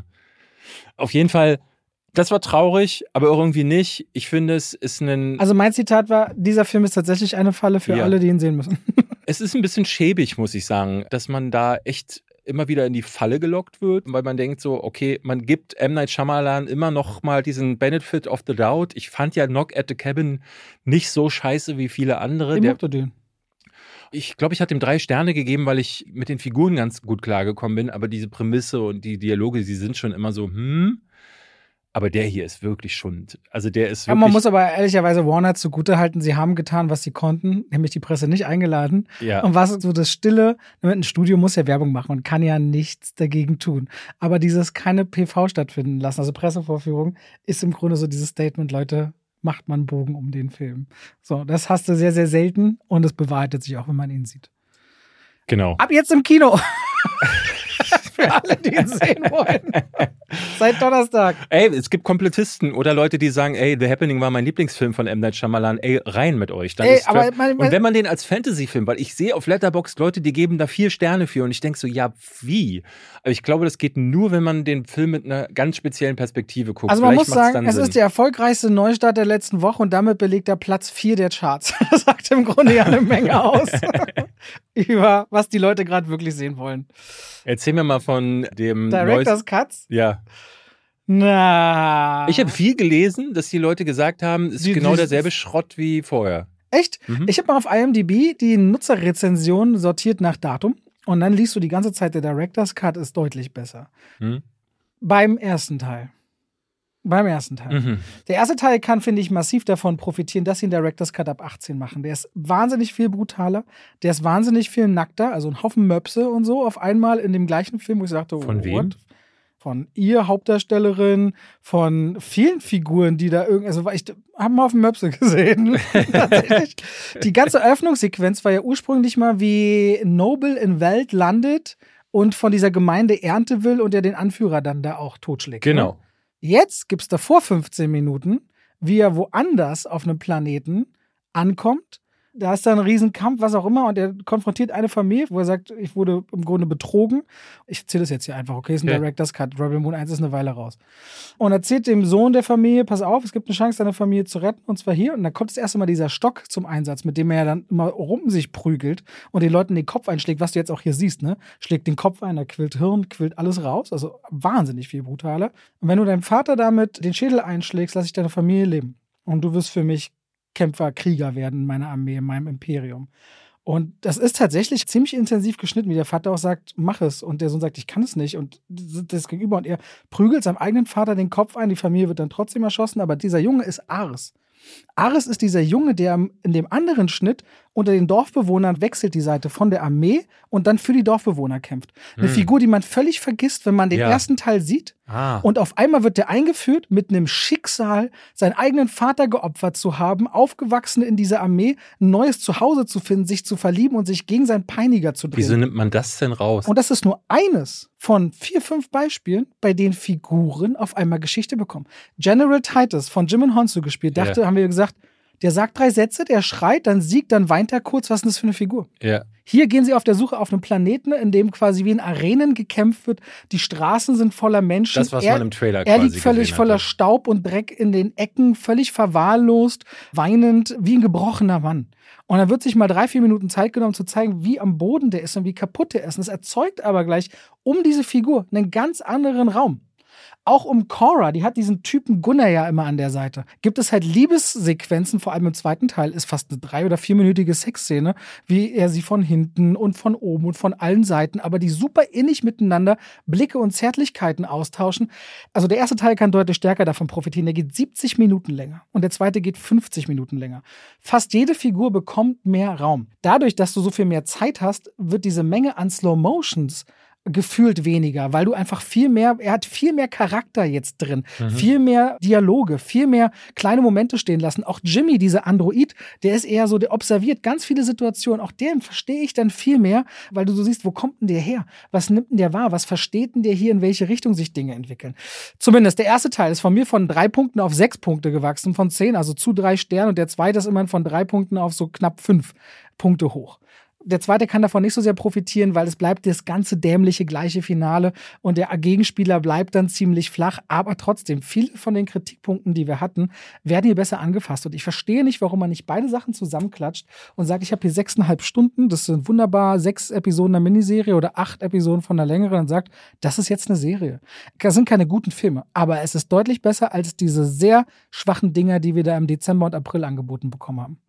Auf jeden Fall, das war traurig, aber irgendwie nicht. Ich finde, es ist ein. Also mein Zitat war, dieser Film ist tatsächlich eine Falle für Ja. alle, die ihn sehen müssen. Es ist ein bisschen schäbig, muss ich sagen, dass man da echt immer wieder in die Falle gelockt wird, weil man denkt so, okay, man gibt M. Night Shyamalan immer noch mal diesen Benefit of the Doubt. Ich fand ja Knock at the Cabin nicht so scheiße wie viele andere. Ich Der, mochte den. ich glaube, ich hatte ihm drei Sterne gegeben, weil ich mit den Figuren ganz gut klargekommen bin, aber diese Prämisse und die Dialoge, die sind schon immer so, hm. Aber der hier ist wirklich schon, also der ist Ja, wirklich... man muss aber ehrlicherweise Warner zugutehalten, sie haben getan, was sie konnten, nämlich die Presse nicht eingeladen. ja. Und was so das Stille, ein Studio muss ja Werbung machen und kann ja nichts dagegen tun. Aber dieses keine P V stattfinden lassen, also Pressevorführung, ist im Grunde so dieses Statement, Leute, macht man einen Bogen um den Film. So, das hast du sehr, sehr selten und es bewahrheitet sich auch, wenn man ihn sieht. Genau. Ab jetzt im Kino. Für alle, die ihn sehen wollen. Seit Donnerstag. Ey, es gibt Komplettisten oder Leute, die sagen, ey, The Happening war mein Lieblingsfilm von M. Night Shyamalan, ey, rein mit euch. Dann Ey, ist aber für- mein- mein- und wenn man den als Fantasy-Film, weil ich sehe auf Letterboxd Leute, die geben da vier Sterne für und ich denke so, ja, wie? Aber ich glaube, das geht nur, wenn man den Film mit einer ganz speziellen Perspektive guckt. Also man Vielleicht muss macht's sagen, dann es Sinn. ist der erfolgreichste Neustart der letzten Woche und damit belegt er Platz vier der Charts. Das sagt im Grunde ja eine Menge aus über was die Leute gerade wirklich sehen wollen. Erzähl mir mal von dem Director's Neues- Cuts? Ja. Na. Ich habe viel gelesen, dass die Leute gesagt haben, es ist Die- genau die- derselbe Schrott wie vorher. Echt? Mhm. Ich habe mal auf I M D B die Nutzerrezension sortiert nach Datum und dann liest du die ganze Zeit, der Director's Cut ist deutlich besser. Hm? Beim ersten Teil. Beim ersten Teil. Mhm. Der erste Teil kann, finde ich, massiv davon profitieren, dass sie einen Director's Cut ab achtzehn machen. Der ist wahnsinnig viel brutaler, der ist wahnsinnig viel nackter, also ein Haufen Möpse und so auf einmal in dem gleichen Film, wo ich sagte, Von what? wem? Von ihr, Hauptdarstellerin, von vielen Figuren, die da irgendwie, also ich habe mal auf dem Möpse gesehen. Tatsächlich. Die ganze Eröffnungssequenz war ja ursprünglich mal, wie Noble in Welt landet und von dieser Gemeinde Ernte will und er den Anführer dann da auch totschlägt. Genau. Ne? Jetzt gibt es davor fünfzehn Minuten, wie er woanders auf einem Planeten ankommt. Da ist dann ein Riesenkampf, was auch immer, und er konfrontiert eine Familie, wo er sagt, ich wurde im Grunde betrogen. Ich erzähle das jetzt hier einfach, okay, ist ein ja. Director's Cut. Rebel Moon eins ist eine Weile raus. Und erzählt dem Sohn der Familie, pass auf, es gibt eine Chance, deine Familie zu retten, und zwar hier. Und dann kommt das erste Mal dieser Stock zum Einsatz, mit dem er dann immer rum sich prügelt und den Leuten den Kopf einschlägt, was du jetzt auch hier siehst, ne? Schlägt den Kopf ein, da quillt Hirn, quillt alles raus, also wahnsinnig viel brutaler. Und wenn du deinem Vater damit den Schädel einschlägst, lass ich deine Familie leben. Und du wirst für mich Kämpfer, Krieger werden in meiner Armee, in meinem Imperium. Und das ist tatsächlich ziemlich intensiv geschnitten, wie der Vater auch sagt, mach es. Und der Sohn sagt, ich kann es nicht. Und das Gegenüber. Und er prügelt seinem eigenen Vater den Kopf ein. Die Familie wird dann trotzdem erschossen. Aber dieser Junge ist Ares. Ares ist dieser Junge, der in dem anderen Schnitt unter den Dorfbewohnern wechselt die Seite von der Armee und dann für die Dorfbewohner kämpft. Eine hm. Figur, die man völlig vergisst, wenn man den ja. ersten Teil sieht. Ah. Und auf einmal wird der eingeführt mit einem Schicksal, seinen eigenen Vater geopfert zu haben, aufgewachsen in dieser Armee, ein neues Zuhause zu finden, sich zu verlieben und sich gegen seinen Peiniger zu drehen. Wieso nimmt man das denn raus? Und das ist nur eines von vier, fünf Beispielen, bei denen Figuren auf einmal Geschichte bekommen. General Titus von Jimon Honsu gespielt, dachte, ja. haben wir gesagt, der sagt drei Sätze, der schreit, dann siegt, dann weint er kurz. Was ist denn das für eine Figur? Ja. Hier gehen sie auf der Suche auf einem Planeten, in dem quasi wie in Arenen gekämpft wird. Die Straßen sind voller Menschen. Das, was er, man im Trailer Er quasi liegt völlig voller hatte. Staub und Dreck in den Ecken, völlig verwahrlost, weinend, wie ein gebrochener Mann. Und dann wird sich mal drei, vier Minuten Zeit genommen, zu zeigen, wie am Boden der ist und wie kaputt der ist. Und das erzeugt aber gleich um diese Figur einen ganz anderen Raum. Auch um Cora, die hat diesen Typen Gunnar ja immer an der Seite. Gibt es halt Liebessequenzen, vor allem im zweiten Teil, ist fast eine drei- oder vierminütige Sexszene, wie er sie von hinten und von oben und von allen Seiten, aber die super innig miteinander Blicke und Zärtlichkeiten austauschen. Also der erste Teil kann deutlich stärker davon profitieren. Der geht siebzig Minuten länger und der zweite geht fünfzig Minuten länger. Fast jede Figur bekommt mehr Raum. Dadurch, dass du so viel mehr Zeit hast, wird diese Menge an Slow Motions gefühlt weniger, weil du einfach viel mehr, er hat viel mehr Charakter jetzt drin, mhm. viel mehr Dialoge, viel mehr kleine Momente stehen lassen. Auch Jimmy, dieser Android, der ist eher so, der observiert ganz viele Situationen, auch den verstehe ich dann viel mehr, weil du so siehst, wo kommt denn der her? Was nimmt denn der wahr? Was versteht denn der hier, in welche Richtung sich Dinge entwickeln? Zumindest der erste Teil ist von mir von drei Punkten auf sechs Punkte gewachsen, von zehn, also zu drei Sternen, und der zweite ist immerhin von drei Punkten auf so knapp fünf Punkte hoch. Der zweite kann davon nicht so sehr profitieren, weil es bleibt das ganze dämliche gleiche Finale und der Gegenspieler bleibt dann ziemlich flach. Aber trotzdem, viele von den Kritikpunkten, die wir hatten, werden hier besser angefasst. Und ich verstehe nicht, warum man nicht beide Sachen zusammenklatscht und sagt, ich habe hier sechseinhalb Stunden, das sind wunderbar sechs Episoden einer Miniserie oder acht Episoden von einer längeren, und sagt, das ist jetzt eine Serie. Das sind keine guten Filme, aber es ist deutlich besser als diese sehr schwachen Dinger, die wir da im Dezember und April angeboten bekommen haben.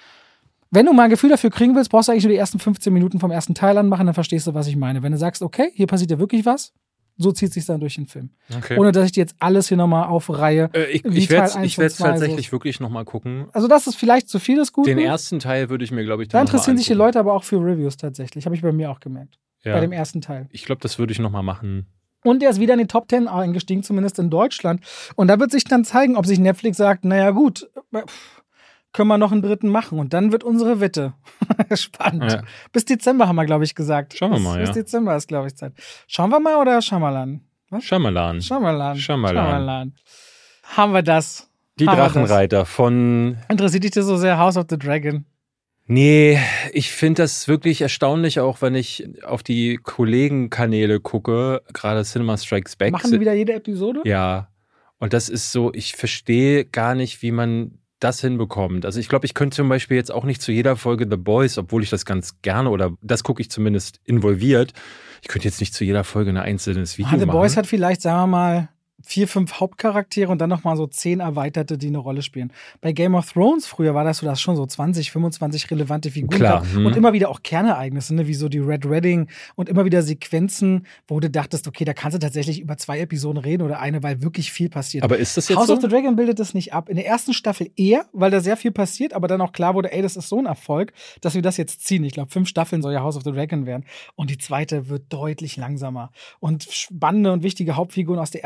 Wenn du mal ein Gefühl dafür kriegen willst, brauchst du eigentlich nur die ersten fünfzehn Minuten vom ersten Teil anmachen, dann verstehst du, was ich meine. Wenn du sagst, okay, hier passiert ja wirklich was, so zieht sich dann durch den Film. Okay. Ohne, dass ich dir jetzt alles hier nochmal aufreihe. Äh, ich ich werde es tatsächlich so. wirklich nochmal gucken. Also das ist vielleicht zu viel des Guten. Den ersten Teil würde ich mir, glaube ich, dann Da interessieren sich die Leute aber auch für Reviews tatsächlich. Habe ich bei mir auch gemerkt. Ja. Bei dem ersten Teil. Ich glaube, das würde ich nochmal machen. Und der ist wieder in die Top Ten eingestiegen, zumindest in Deutschland. Und da wird sich dann zeigen, ob sich Netflix sagt, naja gut, pff, können wir noch einen dritten machen. Und dann wird unsere Wette spannend. Ja. Bis Dezember haben wir, glaube ich, gesagt. Schauen wir mal, bis, ja. Bis Dezember ist, glaube ich, Zeit. Schauen wir mal oder Shyamalan? Was? Shyamalan. Shyamalan. Shyamalan. Shyamalan. Haben wir das. Die haben Drachenreiter von... Interessiert dich das so sehr, House of the Dragon? Nee, ich finde das wirklich erstaunlich, auch wenn ich auf die Kollegenkanäle gucke, gerade Cinema Strikes Back. Machen die wieder jede Episode? Ja. Und das ist so, ich verstehe gar nicht, wie man das hinbekommt. Also ich glaube, ich könnte zum Beispiel jetzt auch nicht zu jeder Folge The Boys, obwohl ich das ganz gerne, oder das gucke ich zumindest involviert, ich könnte jetzt nicht zu jeder Folge ein einzelnes Video ah, The machen. Boys hat vielleicht, sagen wir mal, vier, fünf Hauptcharaktere und dann nochmal so zehn erweiterte, die eine Rolle spielen. Bei Game of Thrones früher war das so, dass schon so zwanzig, fünfundzwanzig relevante Figuren Klar, gab hm. und immer wieder auch Kernereignisse, ne, wie so die Red Wedding und immer wieder Sequenzen, wo du dachtest, okay, da kannst du tatsächlich über zwei Episoden reden oder eine, weil wirklich viel passiert. Aber ist das jetzt House so? of the Dragon bildet das nicht ab. In der ersten Staffel eher, weil da sehr viel passiert, aber dann auch klar wurde, ey, das ist so ein Erfolg, dass wir das jetzt ziehen. Ich glaube, fünf Staffeln soll ja House of the Dragon werden und die zweite wird deutlich langsamer. Und spannende und wichtige Hauptfiguren aus der ersten Staffel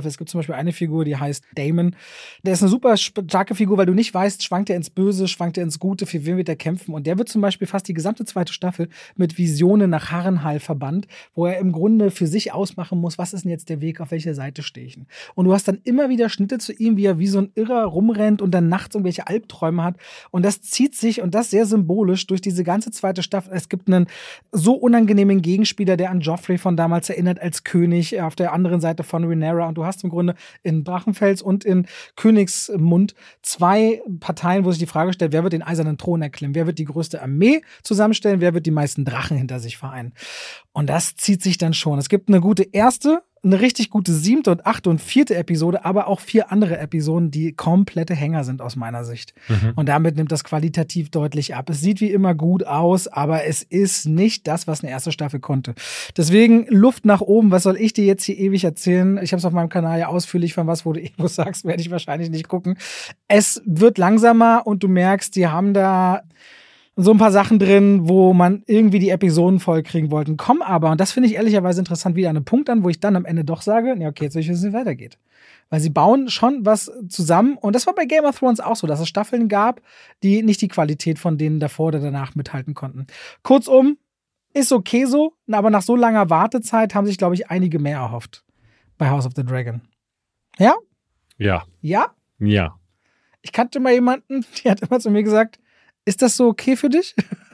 Es gibt zum Beispiel eine Figur, die heißt Damon. Der ist eine super starke Figur, weil du nicht weißt, schwankt er ins Böse, schwankt er ins Gute, für wen wird er kämpfen. Und der wird zum Beispiel fast die gesamte zweite Staffel mit Visionen nach Harrenhal verbannt, wo er im Grunde für sich ausmachen muss, was ist denn jetzt der Weg, auf welcher Seite stehe ich. Und du hast dann immer wieder Schnitte zu ihm, wie er wie so ein Irrer rumrennt und dann nachts irgendwelche Albträume hat. Und das zieht sich, und das sehr symbolisch, durch diese ganze zweite Staffel. Es gibt einen so unangenehmen Gegenspieler, der an Joffrey von damals erinnert als König, auf der anderen Seite von Rhaenyra. Und du hast im Grunde in Drachenfels und in Königsmund zwei Parteien, wo sich die Frage stellt, wer wird den eisernen Thron erklimmen? Wer wird die größte Armee zusammenstellen? Wer wird die meisten Drachen hinter sich vereinen? Und das zieht sich dann schon. Es gibt eine gute erste, eine richtig gute siebte und achte und vierte Episode, aber auch vier andere Episoden, die komplette Hänger sind aus meiner Sicht. Mhm. Und damit nimmt das qualitativ deutlich ab. Es sieht wie immer gut aus, aber es ist nicht das, was eine erste Staffel konnte. Deswegen Luft nach oben. Was soll ich dir jetzt hier ewig erzählen? Ich habe es auf meinem Kanal ja ausführlich, von was, wo du Ego sagst, werde ich wahrscheinlich nicht gucken. Es wird langsamer und du merkst, die haben da so ein paar Sachen drin, wo man irgendwie die Episoden voll kriegen wollten. Kommen aber, und das finde ich ehrlicherweise interessant, wieder an einen Punkt an, wo ich dann am Ende doch sage, ja okay, jetzt will ich wissen, wie es weitergeht. Weil sie bauen schon was zusammen. Und das war bei Game of Thrones auch so, dass es Staffeln gab, die nicht die Qualität von denen davor oder danach mithalten konnten. Kurzum, ist okay so, aber nach so langer Wartezeit haben sich, glaube ich, einige mehr erhofft bei House of the Dragon. Ja? Ja. Ja? Ja. Ich kannte mal jemanden, die hat immer zu mir gesagt, ist das so okay für dich?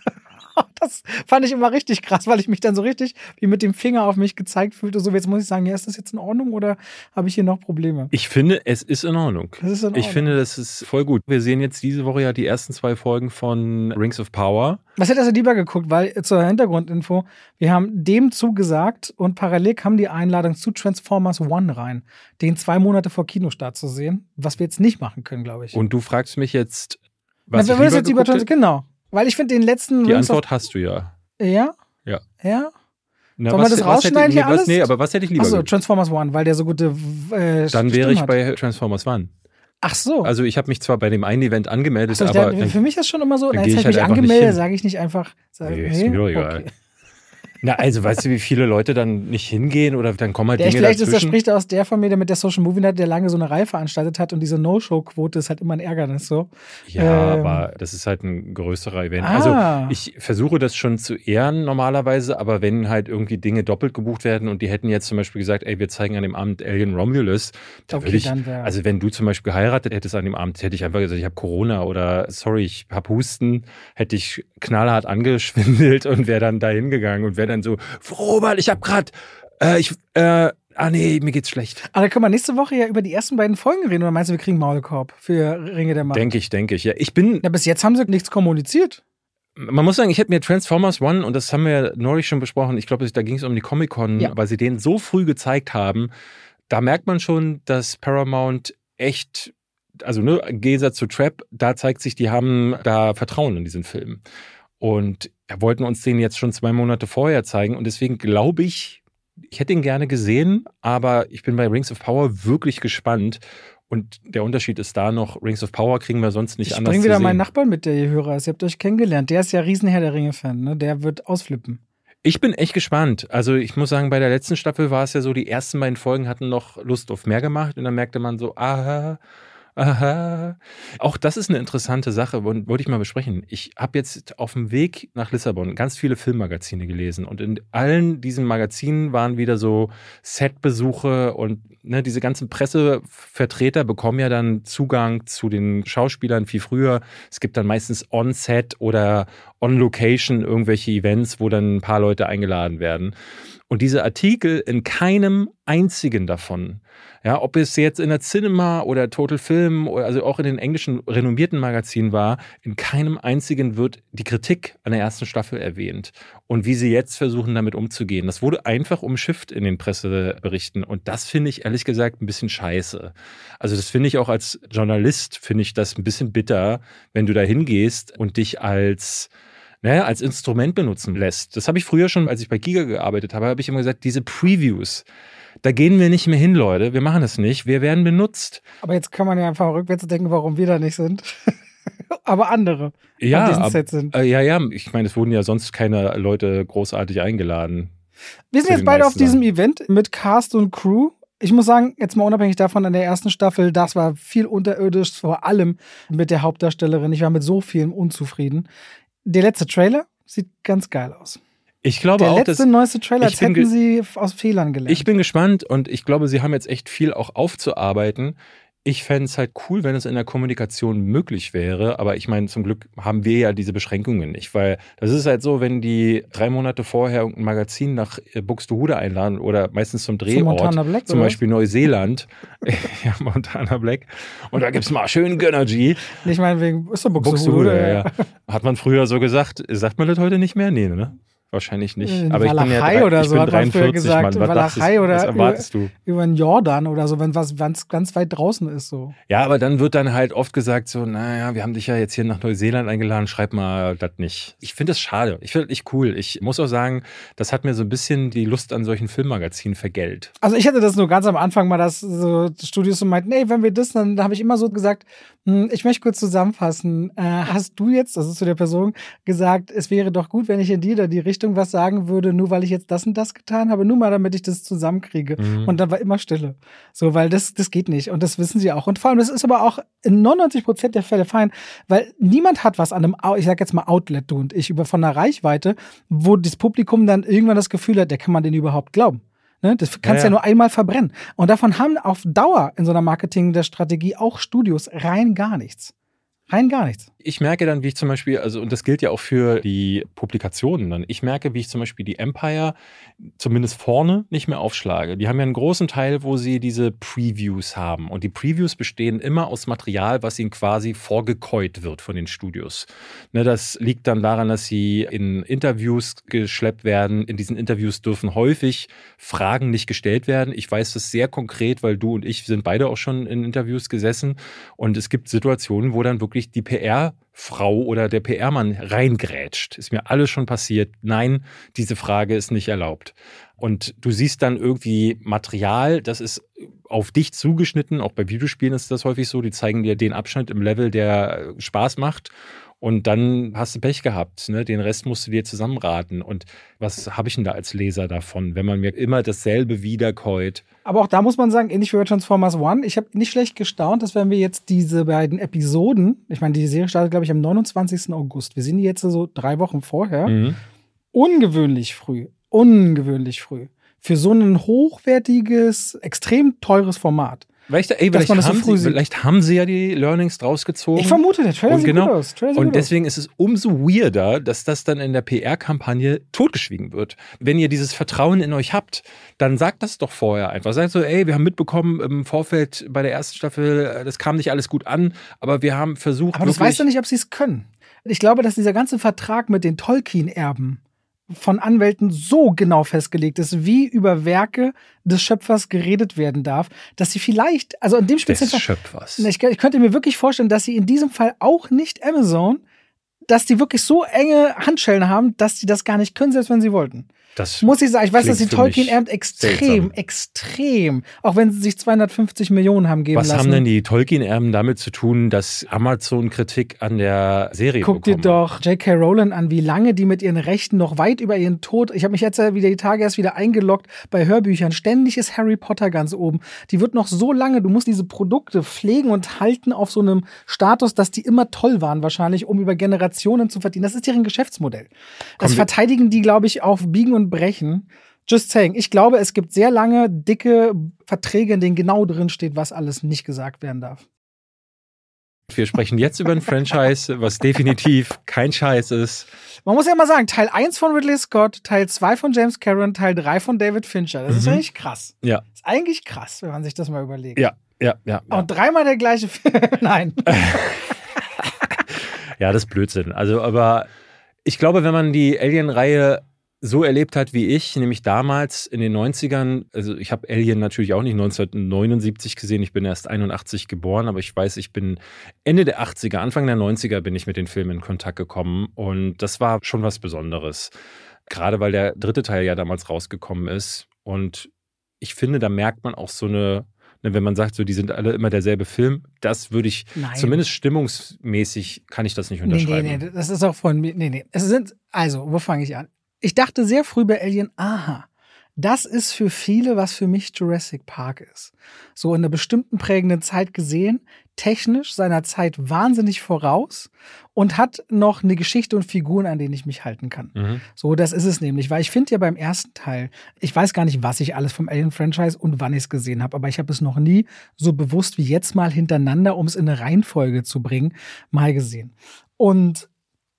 Das fand ich immer richtig krass, weil ich mich dann so richtig wie mit dem Finger auf mich gezeigt fühlte. So, jetzt muss ich sagen, ja, ist das jetzt in Ordnung oder habe ich hier noch Probleme? Ich finde, es ist in Ordnung. Das ist in Ordnung. Ich finde, das ist voll gut. Wir sehen jetzt diese Woche ja die ersten zwei Folgen von Rings of Power. Was hättest du lieber geguckt? Weil zur Hintergrundinfo, wir haben dem zugesagt und parallel kam die Einladung zu Transformers One rein, den zwei Monate vor Kinostart zu sehen, was wir jetzt nicht machen können, glaube ich. Und du fragst mich jetzt, was Na, ich wir lieber jetzt lieber geguckt hätte? Genau. Weil ich finde den letzten Die Rings Antwort of hast du ja. Ja? Ja. Ja? Na, Soll man das rausschneiden hätte, hier nee, was, alles? Nee, aber was hätte ich lieber Achso, geguckt? Transformers One, weil der so gute äh, Dann wäre Stimmen ich hat. bei Transformers One. Ach so. Also ich habe mich zwar bei dem einen Event angemeldet, Achso, aber... der, dann, für mich ist das schon immer so, dann na, geh jetzt ich habe ich halt mich einfach nicht angemeldet, hin. sage ich nicht einfach. Sag, Nee, nee, ist mir doch egal. okay. Na, also weißt du, wie viele Leute dann nicht hingehen oder dann kommen halt Der Dinge vielleicht ist, der dazwischen? spricht aus der von mir, der mit der Social Movie Night, der lange so eine Reihe veranstaltet hat und diese No-Show-Quote ist halt immer ein Ärgernis so. Ja, Ähm, aber das ist halt ein größerer Event. Ah. Also ich versuche das schon zu ehren normalerweise, aber wenn halt irgendwie Dinge doppelt gebucht werden und die hätten jetzt zum Beispiel gesagt, ey, wir zeigen an dem Abend Alien Romulus, dann Okay, würde ich, dann wär- also wenn du zum Beispiel geheiratet hättest an dem Abend, hätte ich einfach gesagt, ich habe Corona oder sorry, ich habe Husten, hätte ich knallhart angeschwindelt und wäre dann da hingegangen und wäre dann so, Robert, ich habe gerade, äh, ich, äh, ah nee, mir geht's schlecht. Aber da können wir nächste Woche ja über die ersten beiden Folgen reden, oder meinst du, wir kriegen Maulkorb für Ringe der Macht? Denke ich, denke ich. Ja, ich bin, Ja, bis jetzt haben sie nichts kommuniziert. man muss sagen, ich hätte mir Transformers One, und das haben wir ja neulich schon besprochen, ich glaube, da ging es um die Comic-Con, Ja. weil sie den so früh gezeigt haben, da merkt man schon, dass Paramount echt, also ne, im Gegensatz zu Trap, da zeigt sich, die haben da Vertrauen in diesen Film. Und ja, wollten uns den jetzt schon zwei Monate vorher zeigen. Und deswegen glaube ich, ich hätte ihn gerne gesehen, aber ich bin bei Rings of Power wirklich gespannt. Und der Unterschied ist da noch, Rings of Power kriegen wir sonst nicht Ich anders bringe zu wieder sehen. meinen Nachbarn mit, der ihr Hörer ist. Ihr habt euch kennengelernt. Der ist ja riesen Herr der Ringe-Fan, ne? Der wird ausflippen. Ich bin echt gespannt. Also ich muss sagen, bei der letzten Staffel war es ja so, die ersten beiden Folgen hatten noch Lust auf mehr gemacht. Und dann merkte man so, aha, aha. Auch das ist eine interessante Sache, und wollte ich mal besprechen. Ich habe jetzt auf dem Weg nach Lissabon ganz viele Filmmagazine gelesen, und in allen diesen Magazinen waren wieder so Setbesuche, und ne, diese ganzen Pressevertreter bekommen ja dann Zugang zu den Schauspielern viel früher. Es gibt dann meistens On-Set oder On-Location irgendwelche Events, wo dann ein paar Leute eingeladen werden. Und diese Artikel, in keinem einzigen davon, ja, ob es jetzt in der Cinema oder Total Film oder also auch in den englischen renommierten Magazinen war, in keinem einzigen wird die Kritik an der ersten Staffel erwähnt und wie sie jetzt versuchen, damit umzugehen. Das wurde einfach umschifft in den Presseberichten, und das finde ich ehrlich gesagt ein bisschen scheiße. Also das finde ich auch als Journalist, finde ich das ein bisschen bitter, wenn du da hingehst und dich als Naja, als Instrument benutzen lässt. Das habe ich früher schon, als ich bei Giga gearbeitet habe, habe ich immer gesagt, diese Previews, da gehen wir nicht mehr hin, Leute. Wir machen das nicht. Wir werden benutzt. Aber jetzt kann man ja einfach rückwärts denken, warum wir da nicht sind. Aber andere Ja, an diesem ab, Set sind. äh, ja, ja. Ich meine, es wurden ja sonst keine Leute großartig eingeladen. Wir sind zu jetzt den beide auf meisten diesem Event mit Cast und Crew. Ich muss sagen, jetzt mal unabhängig davon, an der ersten Staffel, das war viel unterirdisch, vor allem mit der Hauptdarstellerin. Ich war mit so vielem unzufrieden. Der letzte Trailer sieht ganz geil aus. Ich glaube der auch, letzte, dass, neueste Trailer, als hätten sie aus Fehlern gelernt. Ich bin gespannt und ich glaube, sie haben jetzt echt viel auch aufzuarbeiten. Ich fände es halt cool, wenn es in der Kommunikation möglich wäre, aber ich meine, zum Glück haben wir ja diese Beschränkungen nicht, weil das ist halt so, wenn die drei Monate vorher irgendein Magazin nach Buxtehude einladen oder meistens zum Drehort, zum, Black, zum Beispiel Neuseeland, ja, Montana Black, und da gibt's mal schön Gönnergy. Ich meine, wegen ist doch Buxtehude. Buxtehude ja, ja. Hat man früher so gesagt, sagt man das heute nicht mehr? Nee, ne? Wahrscheinlich nicht. In aber ich bin ja drei, oder ich so bin hat man früher gesagt. Mann. Was, Walachei oder was erwartest über, du? Über den Jordan oder so, wenn was ganz, ganz weit draußen ist. So. Ja, aber dann wird dann halt oft gesagt so, naja, wir haben dich ja jetzt hier nach Neuseeland eingeladen, schreib mal das nicht. Ich finde das schade. Ich finde das nicht cool. Ich muss auch sagen, das hat mir so ein bisschen die Lust an solchen Filmmagazinen vergällt. Also ich hatte das nur ganz am Anfang mal, dass so Studios so meinten, nee, wenn wir das, dann habe ich immer so gesagt, hm, ich möchte kurz zusammenfassen. Äh, hast du jetzt, also zu der Person, gesagt, es wäre doch gut, wenn ich in die oder die Richtung was sagen würde, nur weil ich jetzt das und das getan habe, nur mal, damit ich das zusammenkriege. Mhm. Und dann war immer Stille. So, weil das, das geht nicht. Und das wissen sie auch. Und vor allem, das ist aber auch in neunundneunzig Prozent der Fälle fein, weil niemand hat was an einem, ich sag jetzt mal Outlet, du und ich, über von einer Reichweite, wo das Publikum dann irgendwann das Gefühl hat, der kann man den überhaupt glauben. Ne? Das kannst ja, ja. ja nur einmal verbrennen. Und davon haben auf Dauer in so einer Marketing der Strategie auch Studios rein gar nichts. Rein gar nichts. Ich merke dann, wie ich zum Beispiel, also und das gilt ja auch für die Publikationen dann, ich merke, wie ich zum Beispiel die Empire zumindest vorne nicht mehr aufschlage. Die haben ja einen großen Teil, wo sie diese Previews haben. Und die Previews bestehen immer aus Material, was ihnen quasi vorgekäut wird von den Studios. Ne, das liegt dann daran, dass sie in Interviews geschleppt werden. In diesen Interviews dürfen häufig Fragen nicht gestellt werden. Ich weiß das sehr konkret, weil du und ich sind beide auch schon in Interviews gesessen. Und es gibt Situationen, wo dann wirklich die P R-Frau oder der P R-Mann reingrätscht. Ist mir alles schon passiert. Nein, diese Frage ist nicht erlaubt. Und du siehst dann irgendwie Material, das ist auf dich zugeschnitten. Auch bei Videospielen ist das häufig so. Die zeigen dir den Abschnitt im Level, der Spaß macht. Und dann hast du Pech gehabt. Ne? Den Rest musst du dir zusammenraten. Und was habe ich denn da als Leser davon, wenn man mir immer dasselbe wiederkäut? Aber auch da muss man sagen, ähnlich wie bei Transformers One, ich habe nicht schlecht gestaunt, dass wenn wir jetzt diese beiden Episoden, ich meine, die Serie startet, glaube ich, am neunundzwanzigsten August. Wir sind jetzt so drei Wochen vorher. Mhm. Ungewöhnlich früh. Ungewöhnlich früh. Für so ein hochwertiges, extrem teures Format. Vielleicht, ey, vielleicht, haben so sie, vielleicht haben sie ja die Learnings draus gezogen. Ich vermute, der Trailer und sieht genau, gut aus. Trailer sieht und gut deswegen aus. ist es umso weirder, dass das dann in der P R-Kampagne totgeschwiegen wird. Wenn ihr dieses Vertrauen in euch habt, dann sagt das doch vorher einfach. Sagt so, ey, wir haben mitbekommen im Vorfeld bei der ersten Staffel, das kam nicht alles gut an, aber wir haben versucht. Aber das weißt du nicht, ob sie es können. Ich glaube, dass dieser ganze Vertrag mit den Tolkien-Erben von Anwälten so genau festgelegt ist, wie über Werke des Schöpfers geredet werden darf, dass sie vielleicht, also in dem speziellen Des Schöpfers. Ich, ich könnte mir wirklich vorstellen, dass sie in diesem Fall auch nicht Amazon, dass die wirklich so enge Handschellen haben, dass sie das gar nicht können, selbst wenn sie wollten. Das muss ich sagen, ich weiß, dass die Tolkien-Erben extrem, seltsam. extrem, auch wenn sie sich zweihundertfünfzig Millionen haben geben Was lassen. Was haben denn die Tolkien-Erben damit zu tun, dass Amazon Kritik an der Serie Guck bekommen? dir doch J K. Rowling an, wie lange die mit ihren Rechten noch weit über ihren Tod, ich habe mich jetzt ja wieder die Tage erst wieder eingeloggt bei Hörbüchern, ständig ist Harry Potter ganz oben. Die wird noch so lange, du musst diese Produkte pflegen und halten auf so einem Status, dass die immer toll waren wahrscheinlich, um über Generationen zu verdienen. Das ist deren Geschäftsmodell. Das Komm, verteidigen die, glaube ich, auf Biegen und Brechen. Just saying. Ich glaube, es gibt sehr lange, dicke Verträge, in denen genau drin steht, was alles nicht gesagt werden darf. Wir sprechen jetzt über ein Franchise, was definitiv kein Scheiß ist. Man muss ja mal sagen, Teil eins von Ridley Scott, Teil zwei von James Cameron, Teil drei von David Fincher. Das mhm. ist eigentlich krass. Ja. Das ist eigentlich krass, wenn man sich das mal überlegt. Ja, ja, ja. ja. Und dreimal der gleiche Film. Nein. Ja, das ist Blödsinn. Also, aber ich glaube, wenn man die Alien-Reihe so erlebt hat wie ich, nämlich damals in den neunzigern, also ich habe Alien natürlich auch nicht neunzehnhundertneunundsiebzig gesehen, ich bin erst einundachtzig geboren, aber ich weiß, ich bin Ende der achtziger, Anfang der neunziger bin ich mit den Filmen in Kontakt gekommen und das war schon was Besonderes. Gerade weil der dritte Teil ja damals rausgekommen ist und ich finde, da merkt man auch so eine, wenn man sagt, so die sind alle immer derselbe Film, das würde ich, Nein. zumindest stimmungsmäßig kann ich das nicht unterschreiben. Nee, nee, nee, das ist auch von mir, nee, nee. Es sind, also, wo fange ich an? Ich dachte sehr früh bei Alien, aha, das ist für viele, was für mich Jurassic Park ist. So in einer bestimmten prägenden Zeit gesehen, technisch seiner Zeit wahnsinnig voraus und hat noch eine Geschichte und Figuren, an denen ich mich halten kann. Mhm. So, das ist es nämlich, weil ich finde ja beim ersten Teil, ich weiß gar nicht, was ich alles vom Alien-Franchise und wann ich es gesehen habe, aber ich habe es noch nie so bewusst wie jetzt mal hintereinander, um es in eine Reihenfolge zu bringen, mal gesehen. Und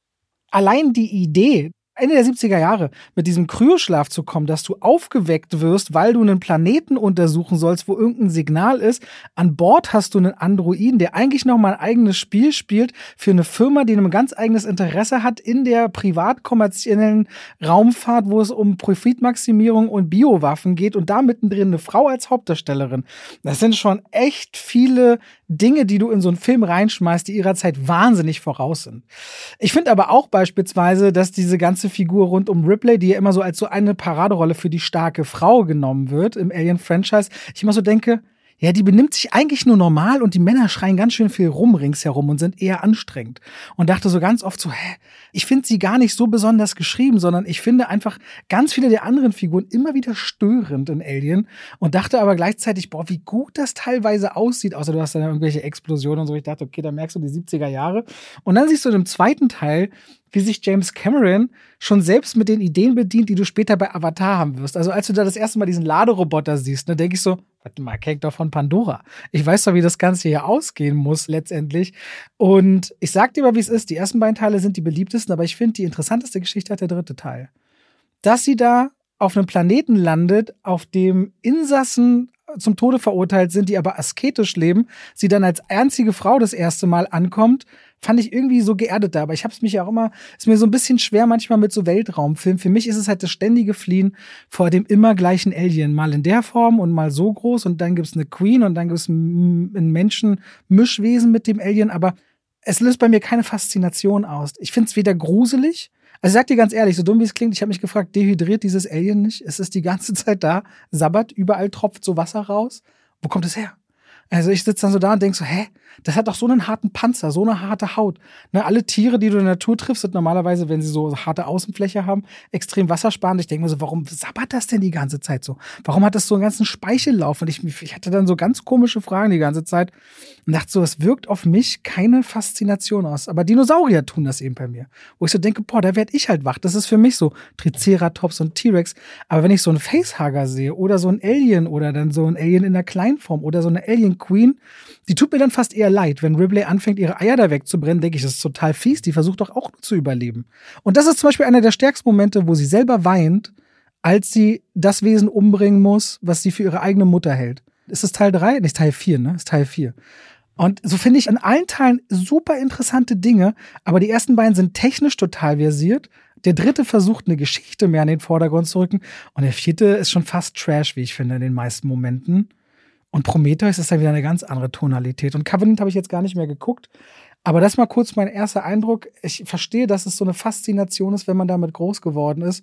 allein die Idee, Ende der siebziger Jahre mit diesem Kryoschlaf zu kommen, dass du aufgeweckt wirst, weil du einen Planeten untersuchen sollst, wo irgendein Signal ist. An Bord hast du einen Androiden, der eigentlich noch mal ein eigenes Spiel spielt für eine Firma, die ein ganz eigenes Interesse hat in der privat-kommerziellen Raumfahrt, wo es um Profitmaximierung und Biowaffen geht und da mittendrin eine Frau als Hauptdarstellerin. Das sind schon echt viele Dinge, die du in so einen Film reinschmeißt, die ihrer Zeit wahnsinnig voraus sind. Ich finde aber auch beispielsweise, dass diese ganze Figur rund um Ripley, die ja immer so als so eine Paraderolle für die starke Frau genommen wird im Alien-Franchise, ich immer so denke, ja, die benimmt sich eigentlich nur normal und die Männer schreien ganz schön viel rum ringsherum und sind eher anstrengend. Und dachte so ganz oft so, hä, ich finde sie gar nicht so besonders geschrieben, sondern ich finde einfach ganz viele der anderen Figuren immer wieder störend in Alien und dachte aber gleichzeitig, boah, wie gut das teilweise aussieht, außer du hast dann irgendwelche Explosionen und so. Ich dachte, okay, da merkst du die siebziger Jahre. Und dann siehst du im zweiten Teil, wie sich James Cameron schon selbst mit den Ideen bedient, die du später bei Avatar haben wirst. Also als du da das erste Mal diesen Laderoboter siehst, ne, denke ich so, warte mal, kennt doch von Pandora. Ich weiß doch, wie das Ganze hier ausgehen muss letztendlich. Und ich sag dir mal, wie es ist. Die ersten beiden Teile sind die beliebtesten, aber ich finde, die interessanteste Geschichte hat der dritte Teil. Dass sie da auf einem Planeten landet, auf dem Insassen zum Tode verurteilt sind, die aber asketisch leben, sie dann als einzige Frau das erste Mal ankommt, fand ich irgendwie so geerdeter. Aber ich habe es mich ja auch immer, ist mir so ein bisschen schwer manchmal mit so Weltraumfilmen. Für mich ist es halt das ständige Fliehen vor dem immer gleichen Alien. Mal in der Form und mal so groß und dann gibt's eine Queen und dann gibt's ein Menschen-Mischwesen mit dem Alien. Aber es löst bei mir keine Faszination aus. Ich finde es weder gruselig. Also ich sag dir ganz ehrlich, so dumm wie es klingt, ich habe mich gefragt, dehydriert dieses Alien nicht? Es ist die ganze Zeit da, sabbert, überall tropft so Wasser raus. Wo kommt es her? Also ich sitze dann so da und denk so, hä, das hat doch so einen harten Panzer, so eine harte Haut. Ne, alle Tiere, die du in der Natur triffst, sind normalerweise, wenn sie so harte Außenfläche haben, extrem wassersparend. Ich denke mir so, warum sabbert das denn die ganze Zeit so? Warum hat das so einen ganzen Speichellauf? Und ich, ich hatte dann so ganz komische Fragen die ganze Zeit und dachte so, es wirkt auf mich keine Faszination aus. Aber Dinosaurier tun das eben bei mir. Wo ich so denke, boah, da werd ich halt wach. Das ist für mich so Triceratops und T-Rex. Aber wenn ich so einen Facehugger sehe oder so ein Alien oder dann so ein Alien in der Kleinform oder so eine Alien Queen, die tut mir dann fast eher leid. Wenn Ripley anfängt, ihre Eier da wegzubrennen, denke ich, das ist total fies. Die versucht doch auch nur zu überleben. Und das ist zum Beispiel einer der stärksten Momente, wo sie selber weint, als sie das Wesen umbringen muss, was sie für ihre eigene Mutter hält. Ist das Teil drei? Nicht Teil vier, ne? Ist Teil vier. Und so finde ich an allen Teilen super interessante Dinge, aber die ersten beiden sind technisch total versiert. Der dritte versucht, eine Geschichte mehr in den Vordergrund zu rücken. Und der vierte ist schon fast Trash, wie ich finde, in den meisten Momenten. Und Prometheus ist dann wieder eine ganz andere Tonalität. Und Covenant habe ich jetzt gar nicht mehr geguckt. Aber das mal kurz mein erster Eindruck. Ich verstehe, dass es so eine Faszination ist, wenn man damit groß geworden ist.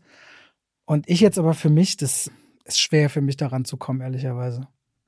Und ich jetzt aber für mich, das ist schwer für mich daran zu kommen, ehrlicherweise.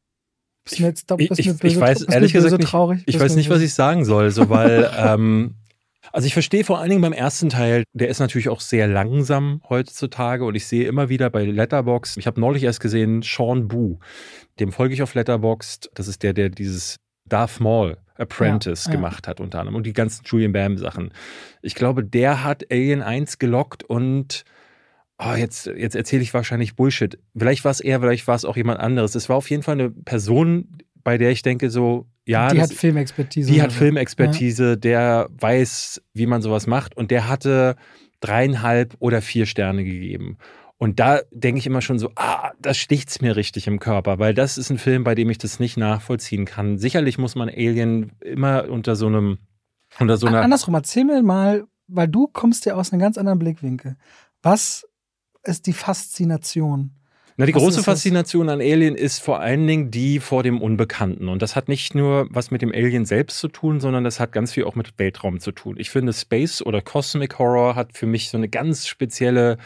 Bist mir jetzt, bist ich, mir böse, ich weiß ehrlich gesagt nicht, traurig? Ich weiß nicht, was ich sagen soll. So, weil, ähm, also ich verstehe vor allen Dingen beim ersten Teil, der ist natürlich auch sehr langsam heutzutage und ich sehe immer wieder bei Letterboxd, ich habe neulich erst gesehen, Sean Bu, dem folge ich auf Letterboxd, das ist der, der dieses Darth Maul Apprentice ja, gemacht ja. hat unter anderem und die ganzen Julian Bam Sachen. Ich glaube, der hat Alien eins gelockt und oh, jetzt, jetzt erzähle ich wahrscheinlich Bullshit. Vielleicht war es er, vielleicht war es auch jemand anderes. Es war auf jeden Fall eine Person, bei der ich denke so, ja, die das, hat Filmexpertise. Die hat Filmexpertise, ja. Der weiß, wie man sowas macht und der hatte dreieinhalb oder vier Sterne gegeben. Und da denke ich immer schon so, ah, das sticht's mir richtig im Körper, weil das ist ein Film, bei dem ich das nicht nachvollziehen kann. Sicherlich muss man Alien immer unter so einem, unter so einer... Andersrum, erzähl mir mal, weil du kommst ja aus einem ganz anderen Blickwinkel. Was ist die Faszination? Na, die was große Faszination an Alien ist vor allen Dingen die vor dem Unbekannten. Und das hat nicht nur was mit dem Alien selbst zu tun, sondern das hat ganz viel auch mit Weltraum zu tun. Ich finde, Space oder Cosmic Horror hat für mich so eine ganz spezielle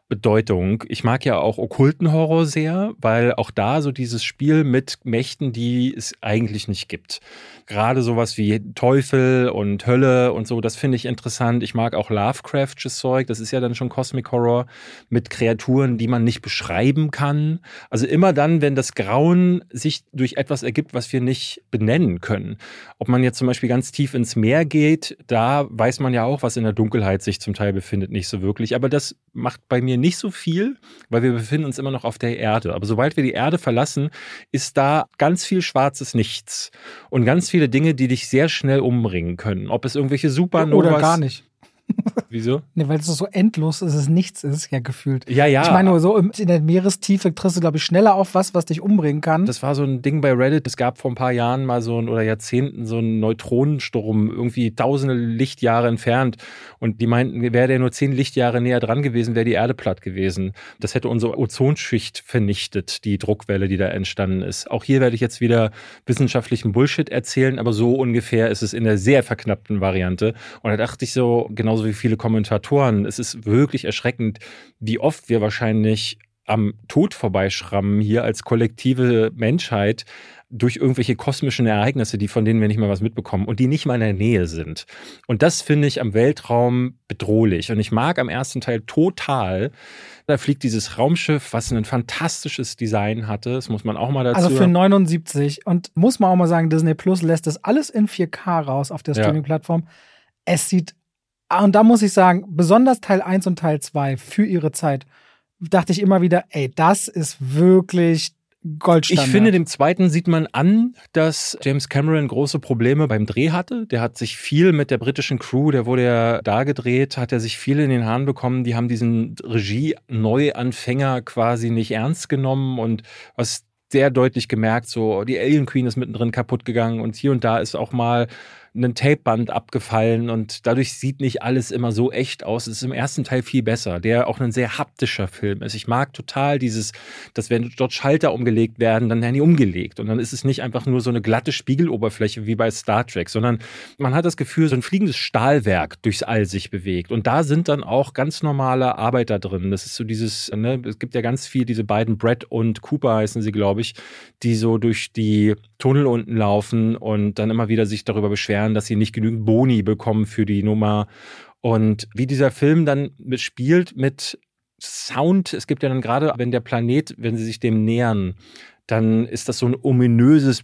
Bedeutung. Ich mag ja auch okkulten Horror sehr, weil auch da so dieses Spiel mit Mächten, die es eigentlich nicht gibt. Gerade sowas wie Teufel und Hölle und so, das finde ich interessant. Ich mag auch Lovecraftsches Zeug, das ist ja dann schon Cosmic Horror mit Kreaturen, die man nicht beschreiben kann. Also immer dann, wenn das Grauen sich durch etwas ergibt, was wir nicht benennen können. Ob man jetzt zum Beispiel ganz tief ins Meer geht, da weiß man ja auch, was in der Dunkelheit sich zum Teil befindet, nicht so wirklich. Aber das macht bei mir nicht so viel, weil wir befinden uns immer noch auf der Erde. Aber sobald wir die Erde verlassen, ist da ganz viel schwarzes Nichts und ganz viele Dinge, die dich sehr schnell umbringen können. Ob es irgendwelche Supernovas... Oder gar nicht. Wieso? Ne, weil es so endlos ist, es nichts ist, ja, gefühlt. Ja, ja. Ich meine, so in der Meerestiefe triffst du, glaube ich, schneller auf was, was dich umbringen kann. Das war so ein Ding bei Reddit. Es gab vor ein paar Jahren mal so ein, oder Jahrzehnten so einen Neutronensturm, irgendwie tausende Lichtjahre entfernt. Und die meinten, wäre der nur zehn Lichtjahre näher dran gewesen, wäre die Erde platt gewesen. Das hätte unsere Ozonschicht vernichtet, die Druckwelle, die da entstanden ist. Auch hier werde ich jetzt wieder wissenschaftlichen Bullshit erzählen, aber so ungefähr ist es in der sehr verknappten Variante. Und da dachte ich so, genauso wie viele Kommentatoren, es ist wirklich erschreckend, wie oft wir wahrscheinlich am Tod vorbeischrammen hier als kollektive Menschheit durch irgendwelche kosmischen Ereignisse, die von denen wir nicht mal was mitbekommen und die nicht mal in der Nähe sind. Und das finde ich am Weltraum bedrohlich. Und ich mag am ersten Teil total, da fliegt dieses Raumschiff, was ein fantastisches Design hatte. Das muss man auch mal dazu... Also für neunundsiebzig. Und muss man auch mal sagen, Disney Plus lässt das alles in vier K raus auf der Streaming-Plattform. Es sieht... Und da muss ich sagen, besonders Teil eins und Teil zwei für ihre Zeit, dachte ich immer wieder, ey, das ist wirklich Goldstandard. Ich finde, dem zweiten sieht man an, dass James Cameron große Probleme beim Dreh hatte. Der hat sich viel mit der britischen Crew, der wurde ja da gedreht, hat er sich viel in den Haaren bekommen. Die haben diesen Regie-Neuanfänger quasi nicht ernst genommen und was sehr deutlich gemerkt, so die Alien Queen ist mittendrin kaputt gegangen und hier und da ist auch mal ein Tapeband abgefallen und dadurch sieht nicht alles immer so echt aus. Es ist im ersten Teil viel besser, der auch ein sehr haptischer Film ist. Ich mag total dieses, dass wenn dort Schalter umgelegt werden, dann werden die umgelegt und dann ist es nicht einfach nur so eine glatte Spiegeloberfläche wie bei Star Trek, sondern man hat das Gefühl, so ein fliegendes Stahlwerk durchs All sich bewegt und da sind dann auch ganz normale Arbeiter drin. Das ist so dieses, ne, es gibt ja ganz viel, diese beiden Brett und Cooper heißen sie, glaube ich, die so durch die Tunnel unten laufen und dann immer wieder sich darüber beschweren, dass sie nicht genügend Boni bekommen für die Nummer. Und wie dieser Film dann spielt mit Sound, es gibt ja dann gerade, wenn der Planet, wenn sie sich dem nähern, dann ist das so ein ominöses,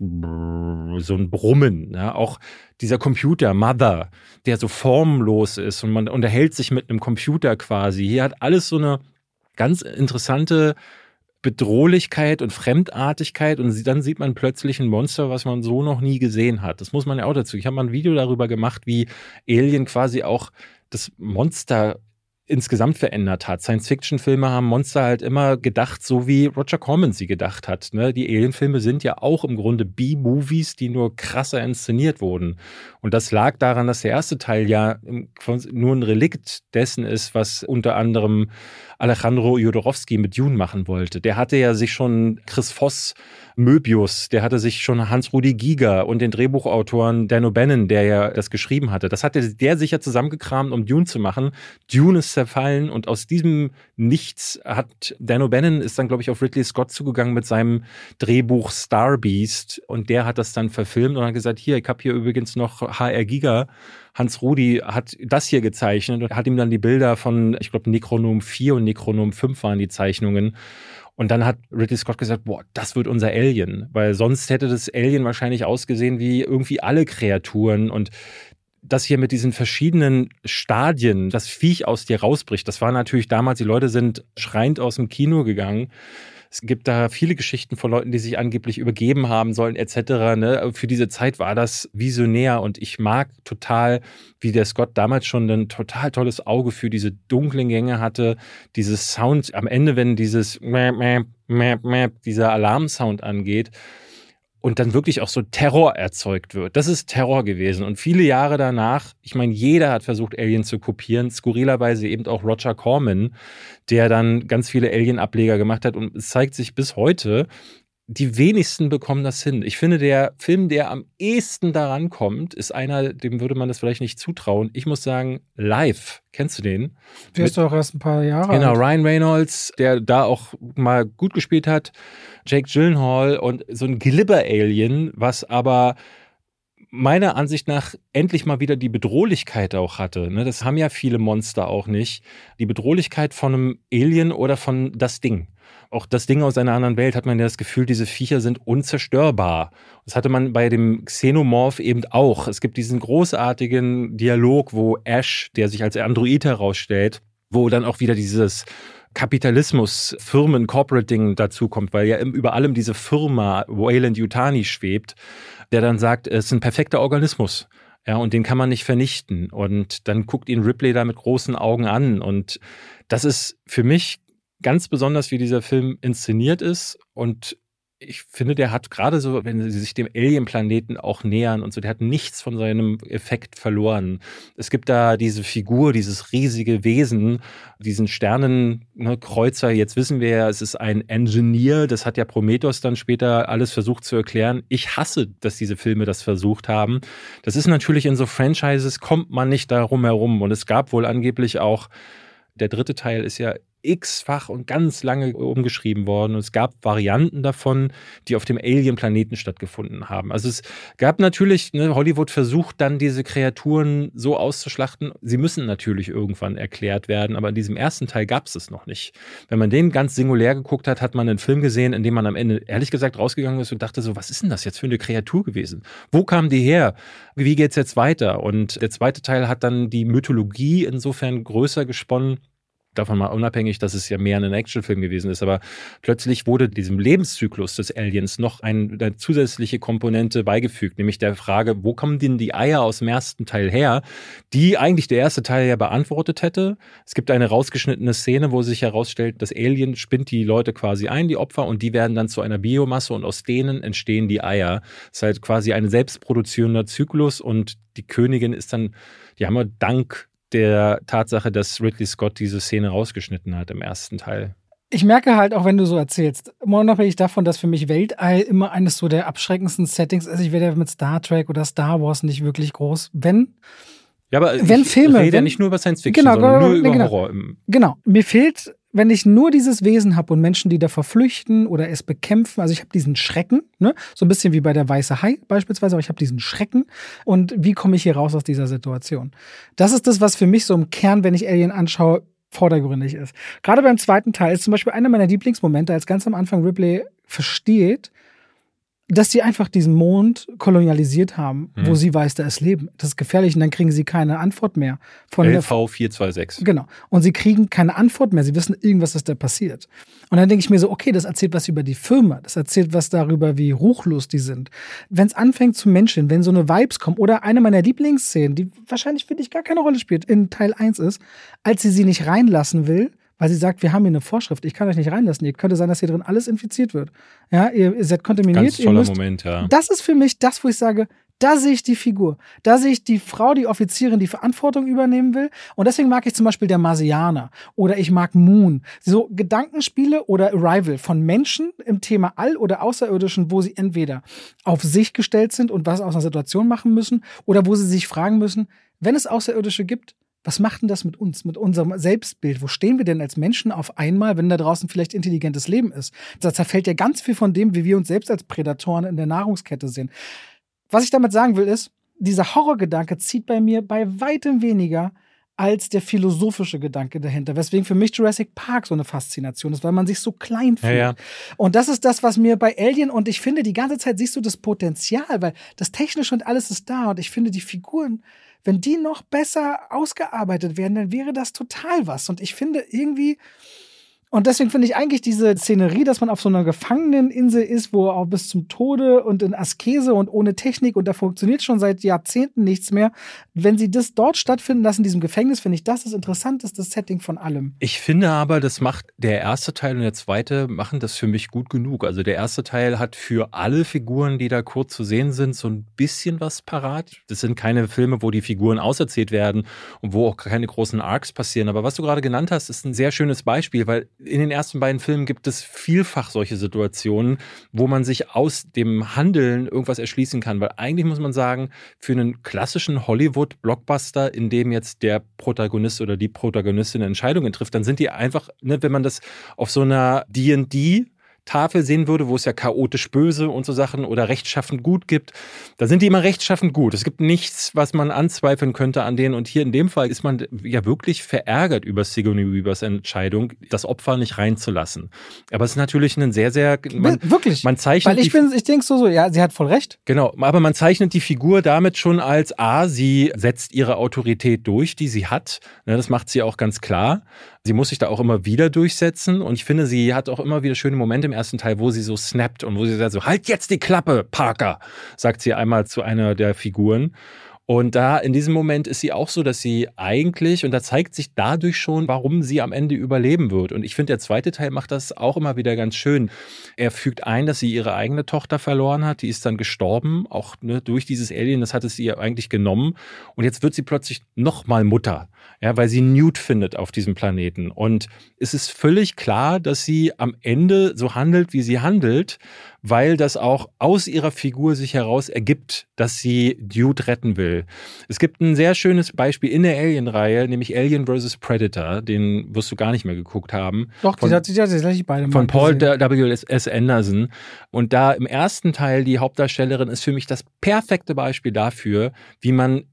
so ein Brummen. Ja? Auch dieser Computer, Mother, der so formlos ist und man unterhält sich mit einem Computer quasi. Hier hat alles so eine ganz interessante Bedrohlichkeit und Fremdartigkeit und dann sieht man plötzlich ein Monster, was man so noch nie gesehen hat. Das muss man ja auch dazu. Ich habe mal ein Video darüber gemacht, wie Alien quasi auch das Monster insgesamt verändert hat. Science-Fiction-Filme haben Monster halt immer gedacht, so wie Roger Corman sie gedacht hat. Ne? Die Alien-Filme sind ja auch im Grunde B-Movies, die nur krasser inszeniert wurden. Und das lag daran, dass der erste Teil ja nur ein Relikt dessen ist, was unter anderem Alejandro Jodorowsky mit Dune machen wollte. Der hatte ja sich schon Chris Voss, Möbius, der hatte sich schon Hans-Rudi Giger und den Drehbuchautoren Dan O'Bannon, der ja das geschrieben hatte. Das hatte der sich ja zusammengekramt, um Dune zu machen. Dune ist zerfallen und aus diesem Nichts hat Dan O'Bannon ist dann, glaube ich, auf Ridley Scott zugegangen mit seinem Drehbuch Star Beast und der hat das dann verfilmt und hat gesagt, hier, ich habe hier übrigens noch H R Giger. Hans Rudi hat das hier gezeichnet und hat ihm dann die Bilder von, ich glaube, Necronom vier und Necronom fünf waren die Zeichnungen. Und dann hat Ridley Scott gesagt, boah, das wird unser Alien. Weil sonst hätte das Alien wahrscheinlich ausgesehen wie irgendwie alle Kreaturen. Und das hier mit diesen verschiedenen Stadien, das Viech aus dir rausbricht, das war natürlich damals, die Leute sind schreiend aus dem Kino gegangen. Es gibt da viele Geschichten von Leuten, die sich angeblich übergeben haben sollen, et cetera. Ne? Für diese Zeit war das visionär und ich mag total, wie der Scott damals schon ein total tolles Auge für diese dunklen Gänge hatte. Dieses Sound am Ende, wenn dieses Mäp, Mäp, Mäp, Mäp, dieser Alarmsound angeht und dann wirklich auch so Terror erzeugt wird. Das ist Terror gewesen. Und viele Jahre danach, ich meine, jeder hat versucht, Alien zu kopieren. Skurrilerweise eben auch Roger Corman, der dann ganz viele Alien-Ableger gemacht hat. Und es zeigt sich bis heute, die wenigsten bekommen das hin. Ich finde, der Film, der am ehesten daran kommt, ist einer, dem würde man das vielleicht nicht zutrauen. Ich muss sagen, Live. Kennst du den? Der ist doch erst ein paar Jahre Genau, alt. Ryan Reynolds, der da auch mal gut gespielt hat. Jake Gyllenhaal und so ein Glibber-Alien, was aber meiner Ansicht nach endlich mal wieder die Bedrohlichkeit auch hatte. Das haben ja viele Monster auch nicht. Die Bedrohlichkeit von einem Alien oder von das Ding. Auch das Ding aus einer anderen Welt hat man ja das Gefühl, diese Viecher sind unzerstörbar. Das hatte man bei dem Xenomorph eben auch. Es gibt diesen großartigen Dialog, wo Ash, der sich als Android herausstellt, wo dann auch wieder dieses Kapitalismus, Firmen, Corporate-Ding dazukommt, weil ja über allem diese Firma Weyland-Yutani schwebt, der dann sagt, es ist ein perfekter Organismus. Ja, und den kann man nicht vernichten. Und dann guckt ihn Ripley da mit großen Augen an. Und das ist für mich ganz besonders, wie dieser Film inszeniert ist. Und ich finde, der hat gerade so, wenn sie sich dem Alien-Planeten auch nähern und so, der hat nichts von seinem Effekt verloren. Es gibt da diese Figur, dieses riesige Wesen, diesen Sternenkreuzer. Jetzt wissen wir ja, es ist ein Engineer. Das hat ja Prometheus dann später alles versucht zu erklären. Ich hasse, dass diese Filme das versucht haben. Das ist natürlich in so Franchises, kommt man nicht darum herum. Und es gab wohl angeblich auch, der dritte Teil ist ja x-fach und ganz lange umgeschrieben worden. Und es gab Varianten davon, die auf dem Alien-Planeten stattgefunden haben. Also es gab natürlich, ne, Hollywood versucht dann diese Kreaturen so auszuschlachten. Sie müssen natürlich irgendwann erklärt werden, aber in diesem ersten Teil gab es es noch nicht. Wenn man den ganz singulär geguckt hat, hat man einen Film gesehen, in dem man am Ende ehrlich gesagt rausgegangen ist und dachte so, was ist denn das jetzt für eine Kreatur gewesen? Wo kam die her? Wie geht's jetzt weiter? Und der zweite Teil hat dann die Mythologie insofern größer gesponnen, davon mal unabhängig, dass es ja mehr ein Actionfilm gewesen ist, aber plötzlich wurde diesem Lebenszyklus des Aliens noch eine zusätzliche Komponente beigefügt, nämlich der Frage, wo kommen denn die Eier aus dem ersten Teil her, die eigentlich der erste Teil ja beantwortet hätte. Es gibt eine rausgeschnittene Szene, wo sich herausstellt, das Alien spinnt die Leute quasi ein, die Opfer, und die werden dann zu einer Biomasse und aus denen entstehen die Eier. Das ist halt quasi ein selbstproduzierender Zyklus und die Königin ist dann, die haben wir dank der Tatsache, dass Ridley Scott diese Szene rausgeschnitten hat im ersten Teil. Ich merke halt, auch wenn du so erzählst, unabhängig davon, dass für mich Weltall immer eines so der abschreckendsten Settings ist. Ich werde ja mit Star Trek oder Star Wars nicht wirklich groß. Wenn, ja, aber wenn ich Filme, rede ja wenn, nicht nur über Science Fiction, genau, sondern nur über genau, Horror. Genau, mir fehlt, wenn ich nur dieses Wesen habe und Menschen, die da verflüchten oder es bekämpfen, also ich habe diesen Schrecken, ne? So ein bisschen wie bei der Weiße Hai beispielsweise, aber ich habe diesen Schrecken und wie komme ich hier raus aus dieser Situation? Das ist das, was für mich so im Kern, wenn ich Alien anschaue, vordergründig ist. Gerade beim zweiten Teil ist zum Beispiel einer meiner Lieblingsmomente, als ganz am Anfang Ripley versteht, dass sie einfach diesen Mond kolonialisiert haben, mhm. wo sie weiß, da ist Leben. Das ist gefährlich und dann kriegen sie keine Antwort mehr. Von L V vier zwei sechs. Genau. Und sie kriegen keine Antwort mehr. Sie wissen, irgendwas ist da passiert. Und dann denke ich mir so, okay, das erzählt was über die Firma. Das erzählt was darüber, wie ruchlos die sind. Wenn es anfängt zu menscheln, wenn so eine Vibes kommen oder eine meiner Lieblingsszenen, die wahrscheinlich für dich gar keine Rolle spielt, in Teil eins ist, als sie sie nicht reinlassen will, weil sie sagt, wir haben hier eine Vorschrift, ich kann euch nicht reinlassen. Ihr könnte sein, dass hier drin alles infiziert wird. Ja, ihr, ihr seid kontaminiert. Ganz toller ihr müsst, Moment, ja. Das ist für mich das, wo ich sage, da sehe ich die Figur. Da sehe ich die Frau, die Offizierin, die Verantwortung übernehmen will. Und deswegen mag ich zum Beispiel der Marsianer oder ich mag Moon. So Gedankenspiele oder Arrival von Menschen im Thema All- oder Außerirdischen, wo sie entweder auf sich gestellt sind und was aus einer Situation machen müssen oder wo sie sich fragen müssen, wenn es Außerirdische gibt, was macht denn das mit uns, mit unserem Selbstbild? Wo stehen wir denn als Menschen auf einmal, wenn da draußen vielleicht intelligentes Leben ist? Da zerfällt ja ganz viel von dem, wie wir uns selbst als Prädatoren in der Nahrungskette sehen. Was ich damit sagen will, ist, dieser Horrorgedanke zieht bei mir bei weitem weniger als der philosophische Gedanke dahinter. Weswegen für mich Jurassic Park so eine Faszination ist, weil man sich so klein fühlt. Ja, ja. Und das ist das, was mir bei Alien, und ich finde, die ganze Zeit siehst du das Potenzial, weil das Technische und alles ist da. Und ich finde, die Figuren, wenn die noch besser ausgearbeitet werden, dann wäre das total was. Und ich finde irgendwie, und deswegen finde ich eigentlich diese Szenerie, dass man auf so einer Gefangeneninsel ist, wo auch bis zum Tode und in Askese und ohne Technik und da funktioniert schon seit Jahrzehnten nichts mehr. Wenn sie das dort stattfinden lassen, in diesem Gefängnis, finde ich das das interessanteste Setting von allem. Ich finde aber, das macht der erste Teil und der zweite machen das für mich gut genug. Also der erste Teil hat für alle Figuren, die da kurz zu sehen sind, so ein bisschen was parat. Das sind keine Filme, wo die Figuren auserzählt werden und wo auch keine großen Arcs passieren. Aber was du gerade genannt hast, ist ein sehr schönes Beispiel, weil in den ersten beiden Filmen gibt es vielfach solche Situationen, wo man sich aus dem Handeln irgendwas erschließen kann. Weil eigentlich muss man sagen, für einen klassischen Hollywood-Blockbuster, in dem jetzt der Protagonist oder die Protagonistin Entscheidungen trifft, dann sind die einfach, ne, wenn man das auf so einer D und D Tafel sehen würde, wo es ja chaotisch böse und so Sachen oder rechtschaffend gut gibt, da sind die immer rechtschaffend gut. Es gibt nichts, was man anzweifeln könnte an denen. Und hier in dem Fall ist man ja wirklich verärgert über Sigourney Weavers Entscheidung, das Opfer nicht reinzulassen. Aber es ist natürlich ein sehr, sehr... Man, wirklich? Man zeichnet Weil ich bin, ich denke so, so, ja, sie hat voll recht. Genau, aber man zeichnet die Figur damit schon als, A, sie setzt ihre Autorität durch, die sie hat. Das macht sie auch ganz klar. Sie muss sich da auch immer wieder durchsetzen. Und ich finde, sie hat auch immer wieder schöne Momente im ersten Teil, wo sie so snappt und wo sie sagt so, halt jetzt die Klappe, Parker, sagt sie einmal zu einer der Figuren. Und da in diesem Moment ist sie auch so, dass sie eigentlich, und da zeigt sich dadurch schon, warum sie am Ende überleben wird. Und ich finde, der zweite Teil macht das auch immer wieder ganz schön. Er fügt ein, dass sie ihre eigene Tochter verloren hat. Die ist dann gestorben, auch ne, durch dieses Alien. Das hat es ihr eigentlich genommen. Und jetzt wird sie plötzlich nochmal Mutter, ja, weil sie Newt findet auf diesem Planeten. Und es ist völlig klar, dass sie am Ende so handelt, wie sie handelt, weil das auch aus ihrer Figur sich heraus ergibt, dass sie Newt retten will. Es gibt ein sehr schönes Beispiel in der Alien-Reihe, nämlich Alien versus. Predator, den wirst du gar nicht mehr geguckt haben. Doch, die hat sich ja tatsächlich beide mal Von Paul gesehen. W S. Anderson. Und da im ersten Teil die Hauptdarstellerin ist für mich das perfekte Beispiel dafür, wie man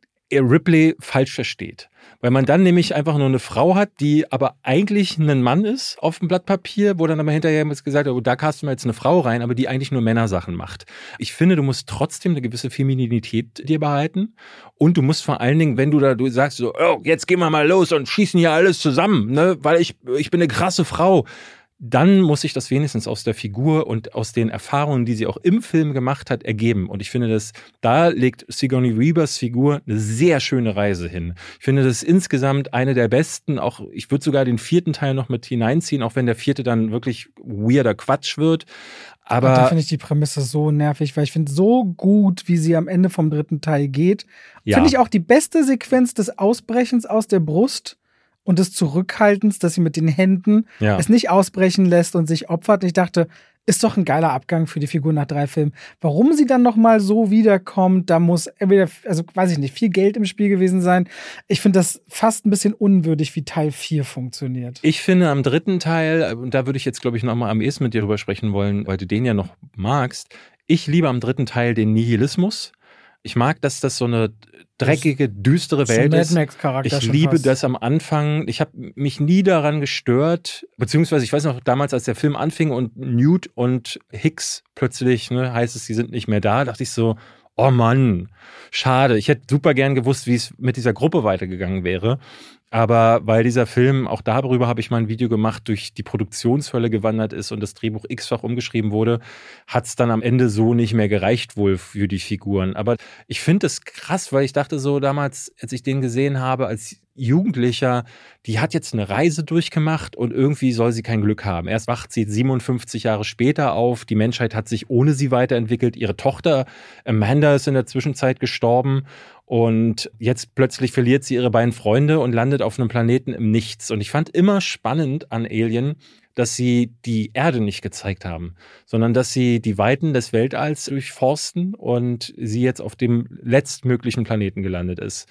Ripley falsch versteht. Weil man dann nämlich einfach nur eine Frau hat, die aber eigentlich ein Mann ist auf dem Blatt Papier, wo dann aber hinterher gesagt wird, oh, da casten wir jetzt eine Frau rein, aber die eigentlich nur Männersachen macht. Ich finde, du musst trotzdem eine gewisse Femininität dir behalten und du musst vor allen Dingen, wenn du da du sagst so, oh, jetzt gehen wir mal los und schießen hier alles zusammen, ne, weil ich ich bin eine krasse Frau. Dann muss sich das wenigstens aus der Figur und aus den Erfahrungen, die sie auch im Film gemacht hat, ergeben. Und ich finde, dass da legt Sigourney Weavers Figur eine sehr schöne Reise hin. Ich finde, das ist insgesamt eine der besten. Auch ich würde sogar den vierten Teil noch mit hineinziehen, auch wenn der vierte dann wirklich weirder Quatsch wird. Aber da finde ich die Prämisse so nervig, weil ich finde so gut, wie sie am Ende vom dritten Teil geht. Ja. Finde ich auch die beste Sequenz des Ausbrechens aus der Brust und des Zurückhaltens, dass sie mit den Händen ja. es nicht ausbrechen lässt und sich opfert. Ich dachte, ist doch ein geiler Abgang für die Figur nach drei Filmen. Warum sie dann nochmal so wiederkommt, da muss entweder, also weiß ich nicht, viel Geld im Spiel gewesen sein. Ich finde das fast ein bisschen unwürdig, wie Teil vier funktioniert. Ich finde am dritten Teil, und da würde ich jetzt, glaube ich, nochmal am ehesten mit dir drüber sprechen wollen, weil du den ja noch magst. Ich liebe am dritten Teil den Nihilismus. Ich mag, dass das so eine dreckige, düstere Welt ist. Mad Max-Charakter Ich schon liebe fast. das am Anfang. Ich habe mich nie daran gestört, beziehungsweise ich weiß noch, damals, als der Film anfing und Newt und Hicks plötzlich, ne, heißt es, sie sind nicht mehr da, dachte ich so, oh Mann, schade. Ich hätte super gern gewusst, wie es mit dieser Gruppe weitergegangen wäre. Aber weil dieser Film, auch darüber habe ich mal ein Video gemacht, durch die Produktionshölle gewandert ist und das Drehbuch x-fach umgeschrieben wurde, hat es dann am Ende so nicht mehr gereicht wohl für die Figuren. Aber ich finde es krass, weil ich dachte so damals, als ich den gesehen habe, als Jugendlicher, die hat jetzt eine Reise durchgemacht und irgendwie soll sie kein Glück haben. Erst wacht sie siebenundfünfzig Jahre später auf, die Menschheit hat sich ohne sie weiterentwickelt, ihre Tochter Amanda ist in der Zwischenzeit gestorben und jetzt plötzlich verliert sie ihre beiden Freunde und landet auf einem Planeten im Nichts. Und ich fand immer spannend an Alien, dass sie die Erde nicht gezeigt haben, sondern dass sie die Weiten des Weltalls durchforsten und sie jetzt auf dem letztmöglichen Planeten gelandet ist.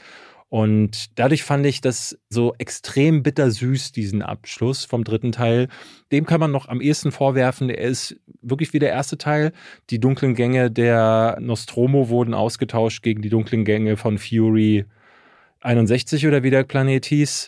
Und dadurch fand ich das so extrem bittersüß, diesen Abschluss vom dritten Teil. Dem kann man noch am ehesten vorwerfen, er ist wirklich wie der erste Teil. Die dunklen Gänge der Nostromo wurden ausgetauscht gegen die dunklen Gänge von Fury einundsechzig oder wie der Planet hieß.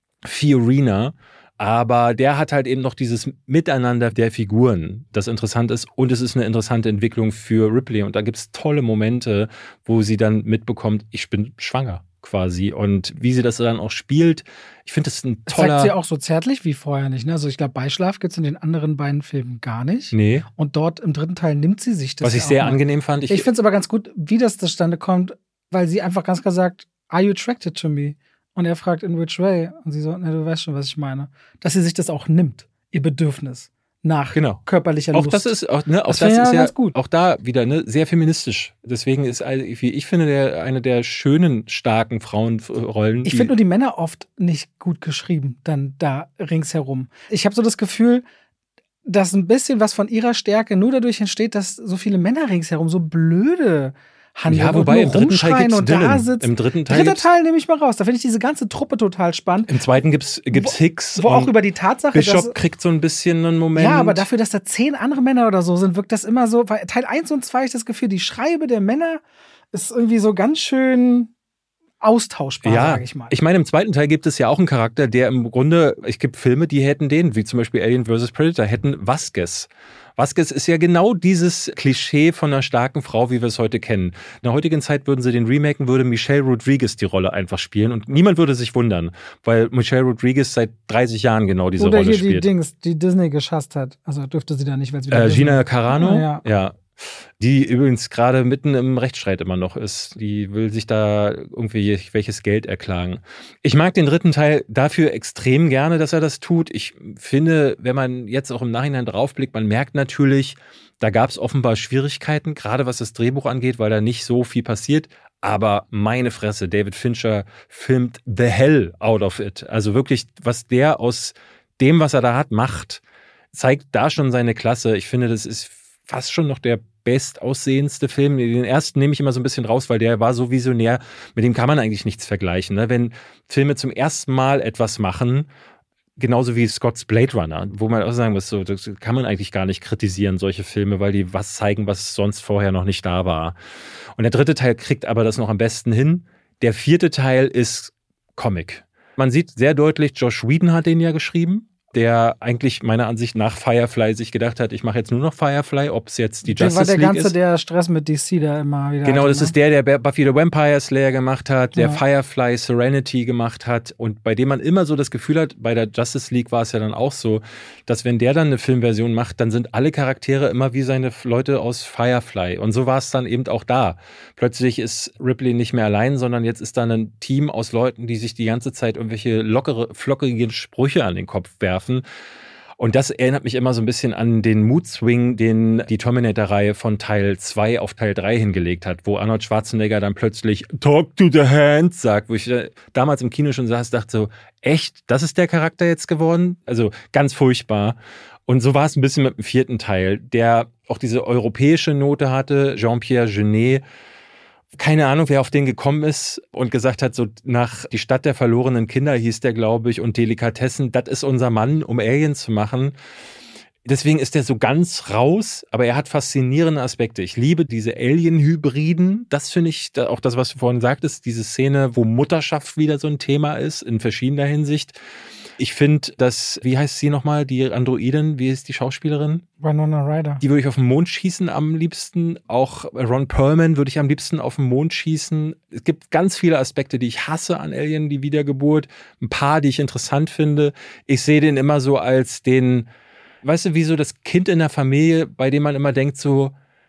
Fiorina. Aber der hat halt eben noch dieses Miteinander der Figuren, das interessant ist. Und es ist eine interessante Entwicklung für Ripley. Und da gibt es tolle Momente, wo sie dann mitbekommt, ich bin schwanger. Quasi. Und wie sie das dann auch spielt, ich finde, das ist ein toller... Zeigt sie auch so zärtlich wie vorher nicht, ne? Also ich glaube, Beischlaf gibt es in den anderen beiden Filmen gar nicht. Nee. Und dort im dritten Teil nimmt sie sich das. Was ich ja sehr auch mal. angenehm fand. Ich, ich finde es aber ganz gut, wie das zustande kommt, weil sie einfach ganz klar sagt, are you attracted to me? Und er fragt, in which way? Und sie so, ne, du weißt schon, was ich meine. Dass sie sich das auch nimmt, ihr Bedürfnis. nach genau. körperlicher auch Lust. Das ist, auch, ne, auch das, das ja ist ja ganz gut. Auch da wieder ne, sehr feministisch. Deswegen ist, wie ich finde, der, eine der schönen, starken Frauenrollen. Ich finde nur die Männer oft nicht gut geschrieben, dann da ringsherum. Ich habe so das Gefühl, dass ein bisschen was von ihrer Stärke nur dadurch entsteht, dass so viele Männer ringsherum so blöde handeln. Ja, wobei im dritten Teil gibt's und Dylan. Da sitzt. Im dritten Teil, Dritter Teil nehme ich mal raus. Da finde ich diese ganze Truppe total spannend. Im zweiten gibt's, gibt's Hicks. Wo auch über die Tatsache, Bishop dass, kriegt so ein bisschen einen Moment. Ja, aber dafür, dass da zehn andere Männer oder so sind, wirkt das immer so. Weil Teil eins und zwei ist das Gefühl, die Schreibe der Männer ist irgendwie so ganz schön austauschbar, ja, sage ich mal. Ich meine, im zweiten Teil gibt es ja auch einen Charakter, der im Grunde, es gibt Filme, die hätten den, wie zum Beispiel Alien versus. Predator, hätten Vasquez. Vasquez ist ja genau dieses Klischee von einer starken Frau, wie wir es heute kennen. In der heutigen Zeit würden sie den remaken, würde Michelle Rodriguez die Rolle einfach spielen und niemand würde sich wundern, weil Michelle Rodriguez seit dreißig Jahren genau diese Oder Rolle hier spielt. die Dings, die Disney geschasst hat. Also dürfte sie da nicht, weil es wieder Äh, Gina Disney- Carano, Ah, ja. ja. Die übrigens gerade mitten im Rechtsstreit immer noch ist. Die will sich da irgendwie welches Geld erklagen. Ich mag den dritten Teil dafür extrem gerne, dass er das tut. Ich finde, wenn man jetzt auch im Nachhinein draufblickt, man merkt natürlich, da gab es offenbar Schwierigkeiten, gerade was das Drehbuch angeht, weil da nicht so viel passiert. Aber meine Fresse, David Fincher filmt the hell out of it. Also wirklich, was der aus dem, was er da hat, macht, zeigt da schon seine Klasse. Ich finde, das ist fast schon noch der bestaussehendste Film. Den ersten nehme ich immer so ein bisschen raus, weil der war so visionär, mit dem kann man eigentlich nichts vergleichen. Ne? Wenn Filme zum ersten Mal etwas machen, genauso wie Scott's Blade Runner, wo man auch sagen muss, so, das kann man eigentlich gar nicht kritisieren, solche Filme, weil die was zeigen, was sonst vorher noch nicht da war. Und der dritte Teil kriegt aber das noch am besten hin. Der vierte Teil ist Comic. Man sieht sehr deutlich, Joss Whedon hat den ja geschrieben, der eigentlich meiner Ansicht nach Firefly sich gedacht hat, ich mache jetzt nur noch Firefly, ob es jetzt die Justice League ist. Der war der ganze, ist. der Stress mit D C da immer wieder Genau, hatte, das ne? ist der, der Buffy the Vampire Slayer gemacht hat, der ja. Firefly Serenity gemacht hat und bei dem man immer so das Gefühl hat, bei der Justice League war es ja dann auch so, dass wenn der dann eine Filmversion macht, dann sind alle Charaktere immer wie seine Leute aus Firefly und so war es dann eben auch da. Plötzlich ist Ripley nicht mehr allein, sondern jetzt ist da ein Team aus Leuten, die sich die ganze Zeit irgendwelche lockere, flockige Sprüche an den Kopf werfen. Und das erinnert mich immer so ein bisschen an den Mood-Swing, den die Terminator-Reihe von Teil zwei auf Teil drei hingelegt hat, wo Arnold Schwarzenegger dann plötzlich Talk to the Hands sagt, wo ich damals im Kino schon saß, dachte so, echt, das ist der Charakter jetzt geworden? Also ganz furchtbar. Und so war es ein bisschen mit dem vierten Teil, der auch diese europäische Note hatte, Jean-Pierre Jeunet. Keine Ahnung, wer auf den gekommen ist und gesagt hat, so nach Die Stadt der verlorenen Kinder hieß der, glaube ich, und Delikatessen, das ist unser Mann, um Aliens zu machen. Deswegen ist der so ganz raus, aber er hat faszinierende Aspekte. Ich liebe diese Alien-Hybriden. Das finde ich, auch das, was du vorhin sagtest, diese Szene, wo Mutterschaft wieder so ein Thema ist, in verschiedener Hinsicht. Ich finde, dass, wie heißt sie nochmal, die Androidin, wie ist die Schauspielerin? Winona Ryder. Die würde ich auf den Mond schießen am liebsten. Auch Ron Perlman würde ich am liebsten auf den Mond schießen. Es gibt ganz viele Aspekte, die ich hasse an Alien, die Wiedergeburt. Ein paar, die ich interessant finde. Ich sehe den immer so als den, weißt du, wie so das Kind in der Familie, bei dem man immer denkt so,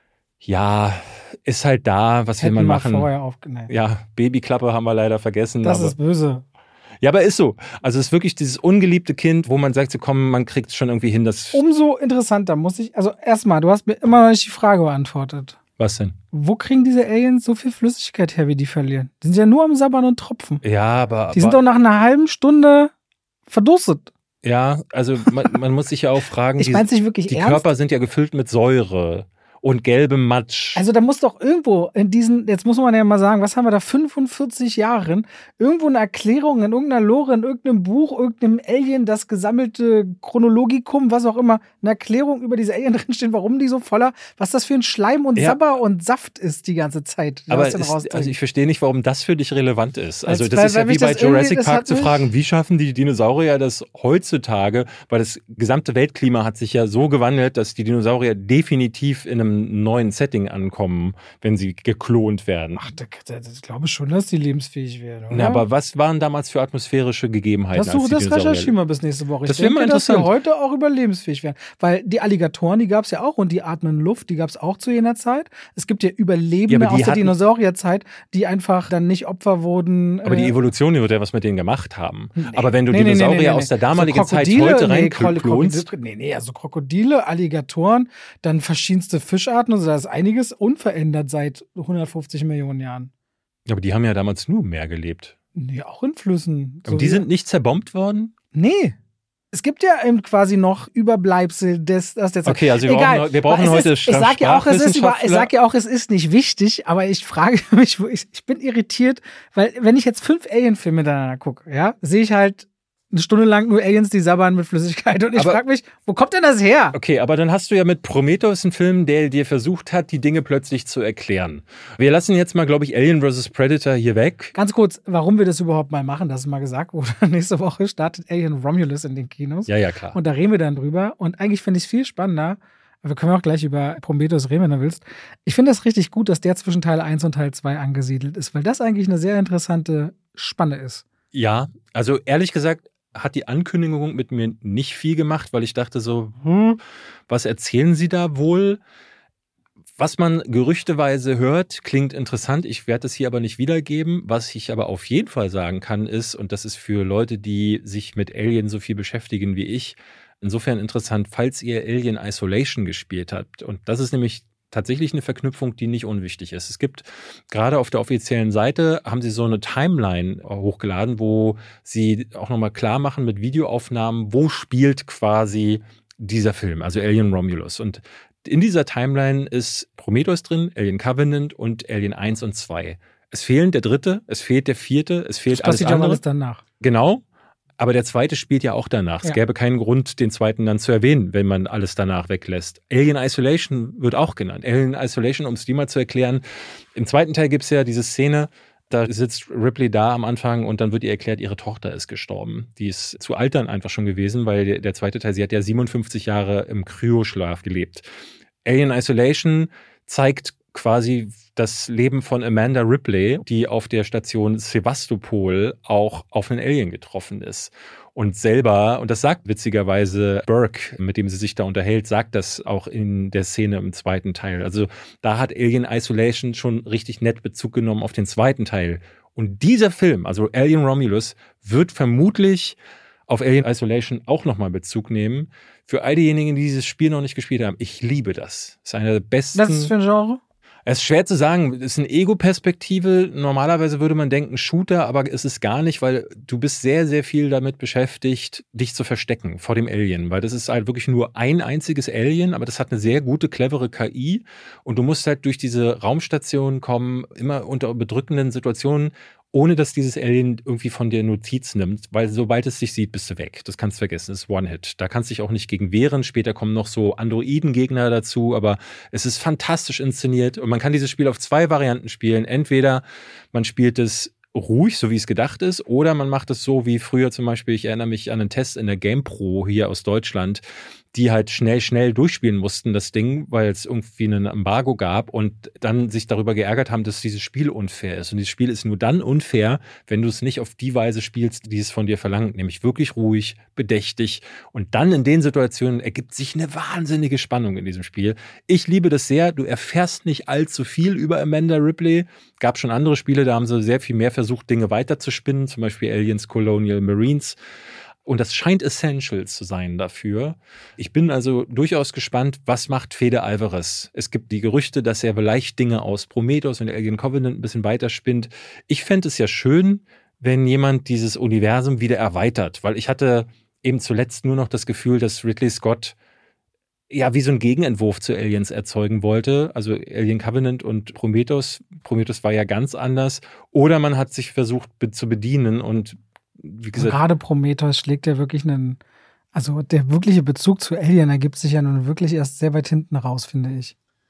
ja, ist halt da, was Hätten will man wir machen? Vorher aufgenommen. Ja, Babyklappe haben wir leider vergessen. Das aber ist böse. Ja, aber ist so. Also es ist wirklich dieses ungeliebte Kind, wo man sagt, so komm, man kriegt es schon irgendwie hin. Dass Umso interessanter muss ich, also erstmal, du hast mir immer noch nicht die Frage beantwortet. Was denn? Wo kriegen diese Aliens so viel Flüssigkeit her, wie die verlieren? Die sind ja nur am Sabbern und Tropfen. Ja, aber... Die sind doch nach einer halben Stunde verdurstet. Ja, also man, man muss sich ja auch fragen, ich meine es nicht wirklich die ernst. Körper sind ja gefüllt mit Säure und gelbem Matsch. Also da muss doch irgendwo in diesen, jetzt muss man ja mal sagen, was haben wir da, fünfundvierzig Jahren, irgendwo eine Erklärung in irgendeiner Lore, in irgendeinem Buch, irgendeinem Alien, das gesammelte Chronologikum, was auch immer, eine Erklärung über diese Alien drinstehen, warum die so voller, was das für ein Schleim und Ja. Sabber und Saft ist die ganze Zeit. die Aber aus den ist, rausdringen. also ich verstehe nicht, warum das für dich relevant ist. Also Als- das weil- ist ja weil wie mich bei das irgendwie- Jurassic das Park hat zu mich- fragen, wie schaffen die Dinosaurier das heutzutage, weil das gesamte Weltklima hat sich ja so gewandelt, dass die Dinosaurier definitiv in einem einem neuen Setting ankommen, wenn sie geklont werden. Ach, da, da, ich glaube schon, dass die lebensfähig werden, oder? Na, aber was waren damals für atmosphärische Gegebenheiten? Das, such, das recherchieren wir bis nächste Woche. Ich das denke, dass wir heute auch überlebensfähig werden. Weil die Alligatoren, die gab es ja auch und die atmen Luft, die gab es auch zu jener Zeit. Es gibt ja Überlebende ja, aus der Dinosaurierzeit, die einfach dann nicht Opfer wurden. Aber äh, die Evolution wird ja was mit denen gemacht haben. Nee. Aber wenn du nee, Dinosaurier nee, nee, nee, aus der damaligen so Zeit heute nee, reinklonst. Nee, nee, also Krokodile, Alligatoren, dann verschiedenste Fischarten und so, da ist einiges unverändert seit hundertfünfzig Millionen Jahren. Aber die haben ja damals nur im Meer gelebt. Nee, auch in Flüssen. Und so die sind nicht zerbombt worden? Nee. Es gibt ja eben quasi noch Überbleibsel des, aus der Zeit. Okay, also wir Egal. brauchen, wir brauchen heute ist, ich sag ja auch, es ist über, ich sag ja auch, es ist nicht wichtig, aber ich frage mich, ich, ich bin irritiert, weil wenn ich jetzt fünf Alien-Filme miteinander gucke, ja, sehe ich halt eine Stunde lang nur Aliens, die sabbern mit Flüssigkeit. Und ich frage mich, wo kommt denn das her? Okay, aber dann hast du ja mit Prometheus einen Film, der dir versucht hat, die Dinge plötzlich zu erklären. Wir lassen jetzt mal, glaube ich, Alien versus. Predator hier weg. Ganz kurz, warum wir das überhaupt mal machen, dass es mal gesagt wurde. Nächste Woche startet Alien Romulus in den Kinos. Ja, ja, klar. Und da reden wir dann drüber. Und eigentlich finde ich es viel spannender. Wir können auch gleich über Prometheus reden, wenn du willst. Ich finde das richtig gut, dass der zwischen Teil eins und Teil zwei angesiedelt ist, weil das eigentlich eine sehr interessante Spanne ist. Ja, also ehrlich gesagt, hat die Ankündigung mit mir nicht viel gemacht, weil ich dachte so, hm, was erzählen sie da wohl? Was man gerüchteweise hört, klingt interessant. Ich werde es hier aber nicht wiedergeben. Was ich aber auf jeden Fall sagen kann ist, und das ist für Leute, die sich mit Alien so viel beschäftigen wie ich, insofern interessant, falls ihr Alien Isolation gespielt habt. Und das ist nämlich tatsächlich eine Verknüpfung, die nicht unwichtig ist. Es gibt gerade auf der offiziellen Seite, haben sie so eine Timeline hochgeladen, wo sie auch nochmal klar machen mit Videoaufnahmen, wo spielt quasi dieser Film, also Alien Romulus. Und in dieser Timeline ist Prometheus drin, Alien Covenant und Alien eins und zwei. Es fehlen der dritte, es fehlt der vierte, es fehlt das alles andere. alles danach. Genau. Aber der zweite spielt ja auch danach. Ja. Es gäbe keinen Grund, den zweiten dann zu erwähnen, wenn man alles danach weglässt. Alien Isolation wird auch genannt. Alien Isolation, um es dir mal zu erklären. Im zweiten Teil gibt es ja diese Szene, da sitzt Ripley da am Anfang und dann wird ihr erklärt, ihre Tochter ist gestorben. Die ist zu alt dann einfach schon gewesen, weil der zweite Teil, sie hat ja siebenundfünfzig Jahre im Kryoschlaf gelebt. Alien Isolation zeigt quasi das Leben von Amanda Ripley, die auf der Station Sevastopol auch auf einen Alien getroffen ist. Und selber, und das sagt witzigerweise Burke, mit dem sie sich da unterhält, sagt das auch in der Szene im zweiten Teil. Also da hat Alien Isolation schon richtig nett Bezug genommen auf den zweiten Teil. Und dieser Film, also Alien Romulus, wird vermutlich auf Alien Isolation auch nochmal Bezug nehmen. Für all diejenigen, die dieses Spiel noch nicht gespielt haben, ich liebe das. Das ist einer der besten. Was ist das für ein Genre? Es ist schwer zu sagen, es ist eine Ego-Perspektive. Normalerweise würde man denken Shooter, aber es ist gar nicht, weil du bist sehr, sehr viel damit beschäftigt, dich zu verstecken vor dem Alien. Weil das ist halt wirklich nur ein einziges Alien, aber das hat eine sehr gute, clevere K I. Und du musst halt durch diese Raumstation kommen, immer unter bedrückenden Situationen, ohne dass dieses Alien irgendwie von dir Notiz nimmt, weil sobald es dich sieht, bist du weg. Das kannst du vergessen, das ist One-Hit. Da kannst du dich auch nicht gegen wehren. Später kommen noch so Androiden-Gegner dazu, aber es ist fantastisch inszeniert und man kann dieses Spiel auf zwei Varianten spielen. Entweder man spielt es ruhig, so wie es gedacht ist, oder man macht es so wie früher zum Beispiel, ich erinnere mich an einen Test in der GamePro hier aus Deutschland, die halt schnell, schnell durchspielen mussten, das Ding, weil es irgendwie ein Embargo gab und dann sich darüber geärgert haben, dass dieses Spiel unfair ist. Und dieses Spiel ist nur dann unfair, wenn du es nicht auf die Weise spielst, die es von dir verlangt, nämlich wirklich ruhig, bedächtig. Und dann in den Situationen ergibt sich eine wahnsinnige Spannung in diesem Spiel. Ich liebe das sehr. Du erfährst nicht allzu viel über Amanda Ripley. Gab schon andere Spiele, da haben sie sehr viel mehr versucht, Dinge weiterzuspinnen, zum Beispiel Aliens Colonial Marines. Und das scheint essential zu sein dafür. Ich bin also durchaus gespannt, was macht Fede Alvarez? Es gibt die Gerüchte, dass er vielleicht Dinge aus Prometheus und Alien Covenant ein bisschen weiterspinnt. Ich fände es ja schön, wenn jemand dieses Universum wieder erweitert, weil ich hatte eben zuletzt nur noch das Gefühl, dass Ridley Scott ja wie so einen Gegenentwurf zu Aliens erzeugen wollte. Also Alien Covenant und Prometheus. Prometheus war ja ganz anders. Oder man hat sich versucht zu bedienen und wie gesagt, gerade Prometheus schlägt ja wirklich einen, also der wirkliche Bezug zu Alien ergibt sich ja nun wirklich erst sehr weit hinten raus, finde ich.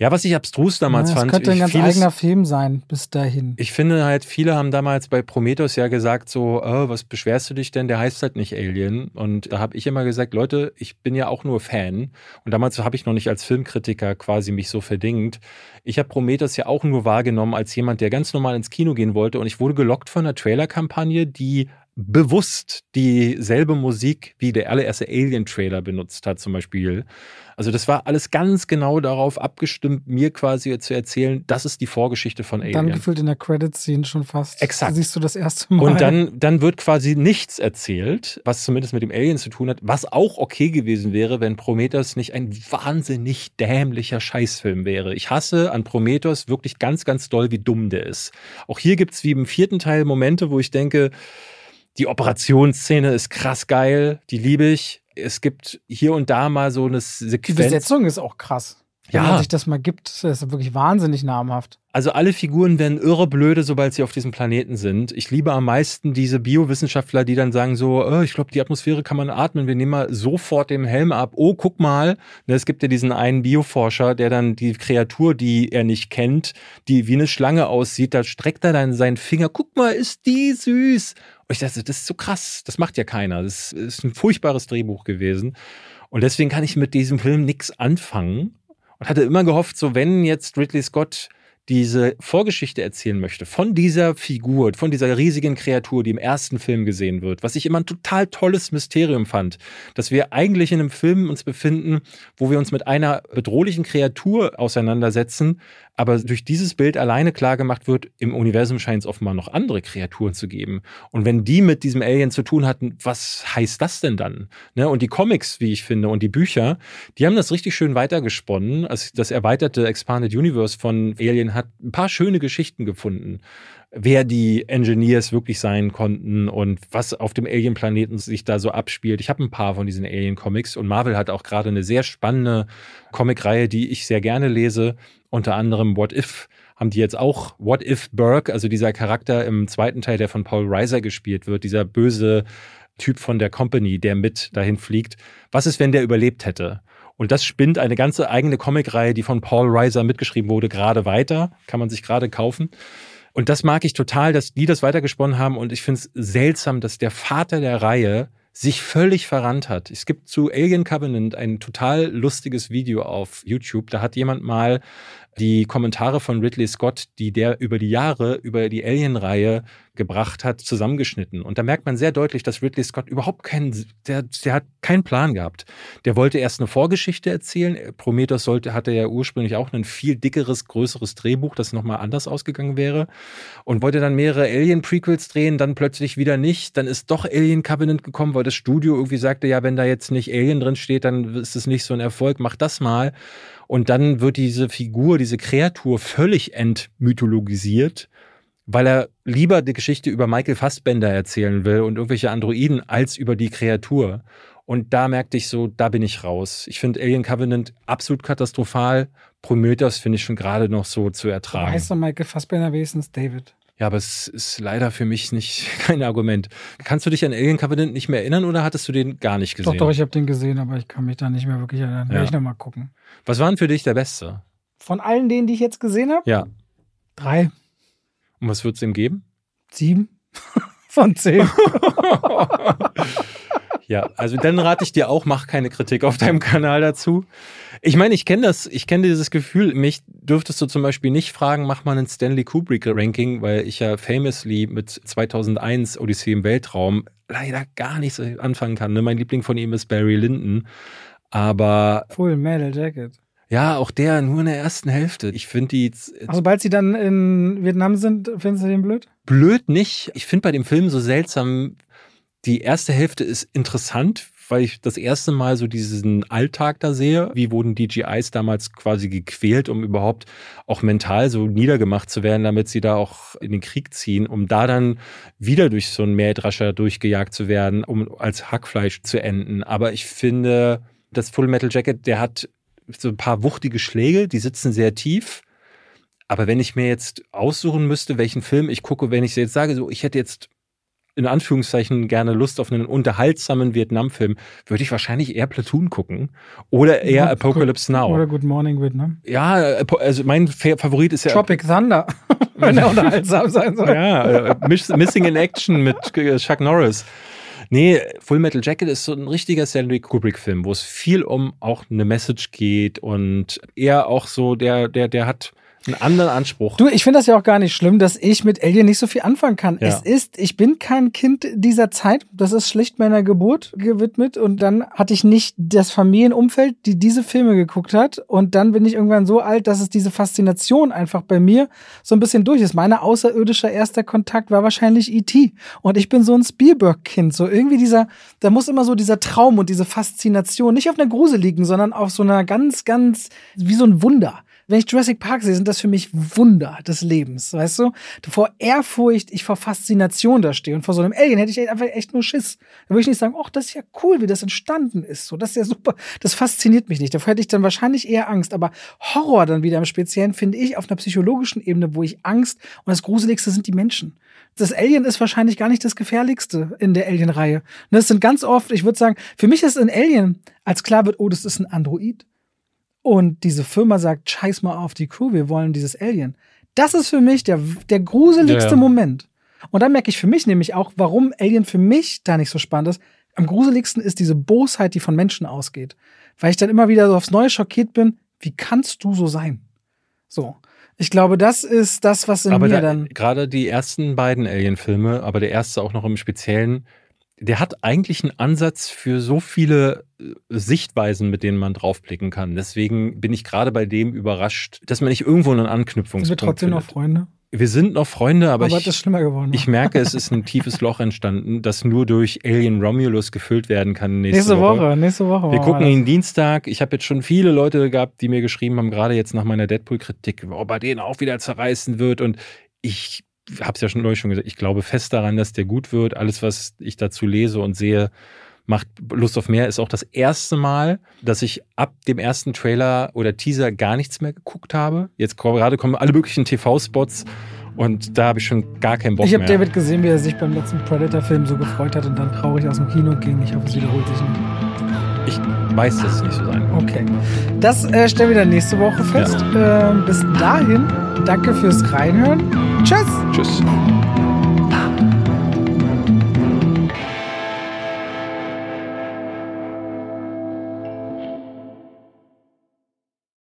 Ja, was ich abstrus damals ja, das fand. Das könnte ein ganz vieles, eigener Film sein, bis dahin. Ich finde halt, viele haben damals bei Prometheus ja gesagt so, oh, was beschwerst du dich denn? Der heißt halt nicht Alien. Und da habe ich immer gesagt, Leute, ich bin ja auch nur Fan. Und damals habe ich noch nicht als Filmkritiker quasi mich so verdingt. Ich habe Prometheus ja auch nur wahrgenommen als jemand, der ganz normal ins Kino gehen wollte. Und ich wurde gelockt von einer Trailer-Kampagne, die bewusst dieselbe Musik wie der allererste Alien-Trailer benutzt hat zum Beispiel. Also das war alles ganz genau darauf abgestimmt, mir quasi zu erzählen, das ist die Vorgeschichte von Alien. Dann gefühlt in der Credit-Scene schon fast. Exakt. Siehst du das erste Mal. Und dann, dann wird quasi nichts erzählt, was zumindest mit dem Alien zu tun hat, was auch okay gewesen wäre, wenn Prometheus nicht ein wahnsinnig dämlicher Scheißfilm wäre. Ich hasse an Prometheus wirklich ganz, ganz doll, wie dumm der ist. Auch hier gibt es wie im vierten Teil Momente, wo ich denke, die Operationsszene ist krass geil, die liebe ich. Es gibt hier und da mal so eine Sequenz. Die Besetzung ist auch krass. Wenn ja. man sich das mal gibt, das ist wirklich wahnsinnig namhaft. Also alle Figuren werden irre blöde, sobald sie auf diesem Planeten sind. Ich liebe am meisten diese Biowissenschaftler, die dann sagen so, oh, ich glaube, die Atmosphäre kann man atmen, wir nehmen mal sofort den Helm ab. Oh, guck mal, es gibt ja diesen einen Bioforscher, der dann die Kreatur, die er nicht kennt, die wie eine Schlange aussieht, da streckt er dann seinen Finger, guck mal, ist die süß. Und ich dachte, das ist so krass, das macht ja keiner. Das ist ein furchtbares Drehbuch gewesen. Und deswegen kann ich mit diesem Film nichts anfangen. Und hatte immer gehofft, so wenn jetzt Ridley Scott diese Vorgeschichte erzählen möchte, von dieser Figur, von dieser riesigen Kreatur, die im ersten Film gesehen wird, was ich immer ein total tolles Mysterium fand, dass wir eigentlich in einem Film uns befinden, wo wir uns mit einer bedrohlichen Kreatur auseinandersetzen, aber durch dieses Bild alleine klargemacht wird, im Universum scheint es offenbar noch andere Kreaturen zu geben. Und wenn die mit diesem Alien zu tun hatten, was heißt das denn dann? Ne? Und die Comics, wie ich finde, und die Bücher, die haben das richtig schön weitergesponnen. Also das erweiterte Expanded Universe von Alien hat ein paar schöne Geschichten gefunden, wer die Engineers wirklich sein konnten und was auf dem Alien-Planeten sich da so abspielt. Ich habe ein paar von diesen Alien-Comics und Marvel hat auch gerade eine sehr spannende Comic-Reihe, die ich sehr gerne lese. Unter anderem What If haben die jetzt auch. What If Burke, also dieser Charakter im zweiten Teil, der von Paul Reiser gespielt wird, dieser böse Typ von der Company, der mit dahin fliegt. Was ist, wenn der überlebt hätte? Und das spinnt eine ganze eigene Comicreihe, die von Paul Reiser mitgeschrieben wurde, gerade weiter. Kann man sich gerade kaufen. Und das mag ich total, dass die das weitergesponnen haben. Und ich finde es seltsam, dass der Vater der Reihe sich völlig verrannt hat. Es gibt zu Alien Covenant ein total lustiges Video auf YouTube. Da hat jemand mal die Kommentare von Ridley Scott, die der über die Jahre über die Alien-Reihe gebracht hat, zusammengeschnitten. Und da merkt man sehr deutlich, dass Ridley Scott überhaupt keinen, der, der hat keinen Plan gehabt. Der wollte erst eine Vorgeschichte erzählen. Prometheus sollte, hatte ja ursprünglich auch ein viel dickeres, größeres Drehbuch, das nochmal anders ausgegangen wäre. Und wollte dann mehrere Alien-Prequels drehen, dann plötzlich wieder nicht. Dann ist doch Alien Covenant gekommen, weil das Studio irgendwie sagte, ja, wenn da jetzt nicht Alien drin steht, dann ist es nicht so ein Erfolg, mach das mal. Und dann wird diese Figur, diese Kreatur völlig entmythologisiert, weil er lieber die Geschichte über Michael Fassbender erzählen will und irgendwelche Androiden als über die Kreatur. Und da merkte ich so, da bin ich raus. Ich finde Alien Covenant absolut katastrophal. Prometheus finde ich schon gerade noch so zu ertragen. Da heißt doch Michael Fassbender wenigstens David. Ja, aber es ist leider für mich nicht kein Argument. Kannst du dich an Alien Covenant nicht mehr erinnern oder hattest du den gar nicht gesehen? Doch, doch, ich habe den gesehen, aber ich kann mich da nicht mehr wirklich erinnern. Ja. Werde ich nochmal gucken. Was war denn für dich der Beste? Von allen denen, die ich jetzt gesehen habe? Ja. Drei. Und was wird es ihm geben? Sieben von zehn. Ja, also dann rate ich dir auch, mach keine Kritik auf deinem Kanal dazu. Ich meine, ich kenne das, ich kenne dieses Gefühl, mich dürftest du zum Beispiel nicht fragen, mach mal einen Stanley Kubrick-Ranking, weil ich ja famously mit zweitausendeins Odyssee im Weltraum leider gar nicht so anfangen kann. Ne? Mein Liebling von ihm ist Barry Lyndon, aber... Full Metal Jacket. Ja, auch der nur in der ersten Hälfte. Ich finde die... Also sobald sie dann in Vietnam sind, findest du den blöd? Blöd nicht. Ich finde bei dem Film so seltsam, die erste Hälfte ist interessant, weil ich das erste Mal so diesen Alltag da sehe. Wie wurden die G Is damals quasi gequält, um überhaupt auch mental so niedergemacht zu werden, damit sie da auch in den Krieg ziehen, um da dann wieder durch so einen Mähdrescher durchgejagt zu werden, um als Hackfleisch zu enden. Aber ich finde, das Full Metal Jacket, der hat so ein paar wuchtige Schläge, die sitzen sehr tief. Aber wenn ich mir jetzt aussuchen müsste, welchen Film ich gucke, wenn ich jetzt sage, so ich hätte jetzt in Anführungszeichen gerne Lust auf einen unterhaltsamen Vietnam-Film, würde ich wahrscheinlich eher Platoon gucken oder eher Good, Apocalypse good, Now. Oder Good Morning Vietnam. Ja, also mein Favorit ist ja... Tropic Thunder, wenn er unterhaltsam sein soll. Ja, Missing in Action mit Chuck Norris. Nee, Full Metal Jacket ist so ein richtiger Stanley Kubrick-Film, wo es viel um auch eine Message geht und eher auch so, der, der, der hat einen anderen Anspruch. Du, ich finde das ja auch gar nicht schlimm, dass ich mit Alien nicht so viel anfangen kann. Ja. Es ist, ich bin kein Kind dieser Zeit. Das ist schlicht meiner Geburt gewidmet. Und dann hatte ich nicht das Familienumfeld, die diese Filme geguckt hat. Und dann bin ich irgendwann so alt, dass es diese Faszination einfach bei mir so ein bisschen durch ist. Mein außerirdischer erster Kontakt war wahrscheinlich E T Und ich bin so ein Spielberg-Kind. So irgendwie dieser, da muss immer so dieser Traum und diese Faszination nicht auf einer gruseligen, sondern auf so einer ganz, ganz, wie so ein Wunder. Wenn ich Jurassic Park sehe, sind das für mich Wunder des Lebens, weißt du? Vor Ehrfurcht, ich vor Faszination da stehe. Und vor so einem Alien hätte ich einfach echt nur Schiss. Da würde ich nicht sagen, ach, das ist ja cool, wie das entstanden ist. So, das ist ja super. Das fasziniert mich nicht. Davor hätte ich dann wahrscheinlich eher Angst. Aber Horror dann wieder im Speziellen finde ich auf einer psychologischen Ebene, wo ich Angst und das Gruseligste sind die Menschen. Das Alien ist wahrscheinlich gar nicht das Gefährlichste in der Alien-Reihe. Das sind ganz oft, ich würde sagen, für mich ist ein Alien, als klar wird, oh, das ist ein Android. Und diese Firma sagt, scheiß mal auf die Crew, wir wollen dieses Alien. Das ist für mich der, der gruseligste ja, ja. Moment. Und dann merke ich für mich nämlich auch, warum Alien für mich da nicht so spannend ist. Am gruseligsten ist diese Bosheit, die von Menschen ausgeht. Weil ich dann immer wieder so aufs Neue schockiert bin, wie kannst du so sein? So. Ich glaube, das ist das, was in aber mir da, dann... Gerade die ersten beiden Alien-Filme, aber der erste auch noch im Speziellen, der hat eigentlich einen Ansatz für so viele Sichtweisen, mit denen man draufblicken kann. Deswegen bin ich gerade bei dem überrascht, dass man nicht irgendwo einen Anknüpfungspunkt Sind wir trotzdem findet. noch Freunde? Wir sind noch Freunde, aber, aber ich, das ist schlimmer geworden, ich merke, es ist ein tiefes Loch entstanden, das nur durch Alien Romulus gefüllt werden kann nächste, nächste Woche. Woche. Nächste Woche. Wir gucken ihn Dienstag. Ich habe jetzt schon viele Leute gehabt, die mir geschrieben haben, gerade jetzt nach meiner Deadpool-Kritik, ob er den auch wieder zerreißen wird. Und ich habe es ja schon neulich schon gesagt, ich glaube fest daran, dass der gut wird. Alles, was ich dazu lese und sehe, macht Lust auf mehr. Ist auch das erste Mal, dass ich ab dem ersten Trailer oder Teaser gar nichts mehr geguckt habe. Jetzt gerade kommen alle möglichen T V-Spots und da habe ich schon gar keinen Bock ich mehr. Ich habe David gesehen, wie er sich beim letzten Predator-Film so gefreut hat und dann traurig aus dem Kino ging. Ich hoffe, es wiederholt sich nicht. Ich weiß, dass es nicht so sein wird. Okay. Das äh, stellen wir dann nächste Woche fest. Ja. Ähm, bis dahin, danke fürs Reinhören. Tschüss. Tschüss.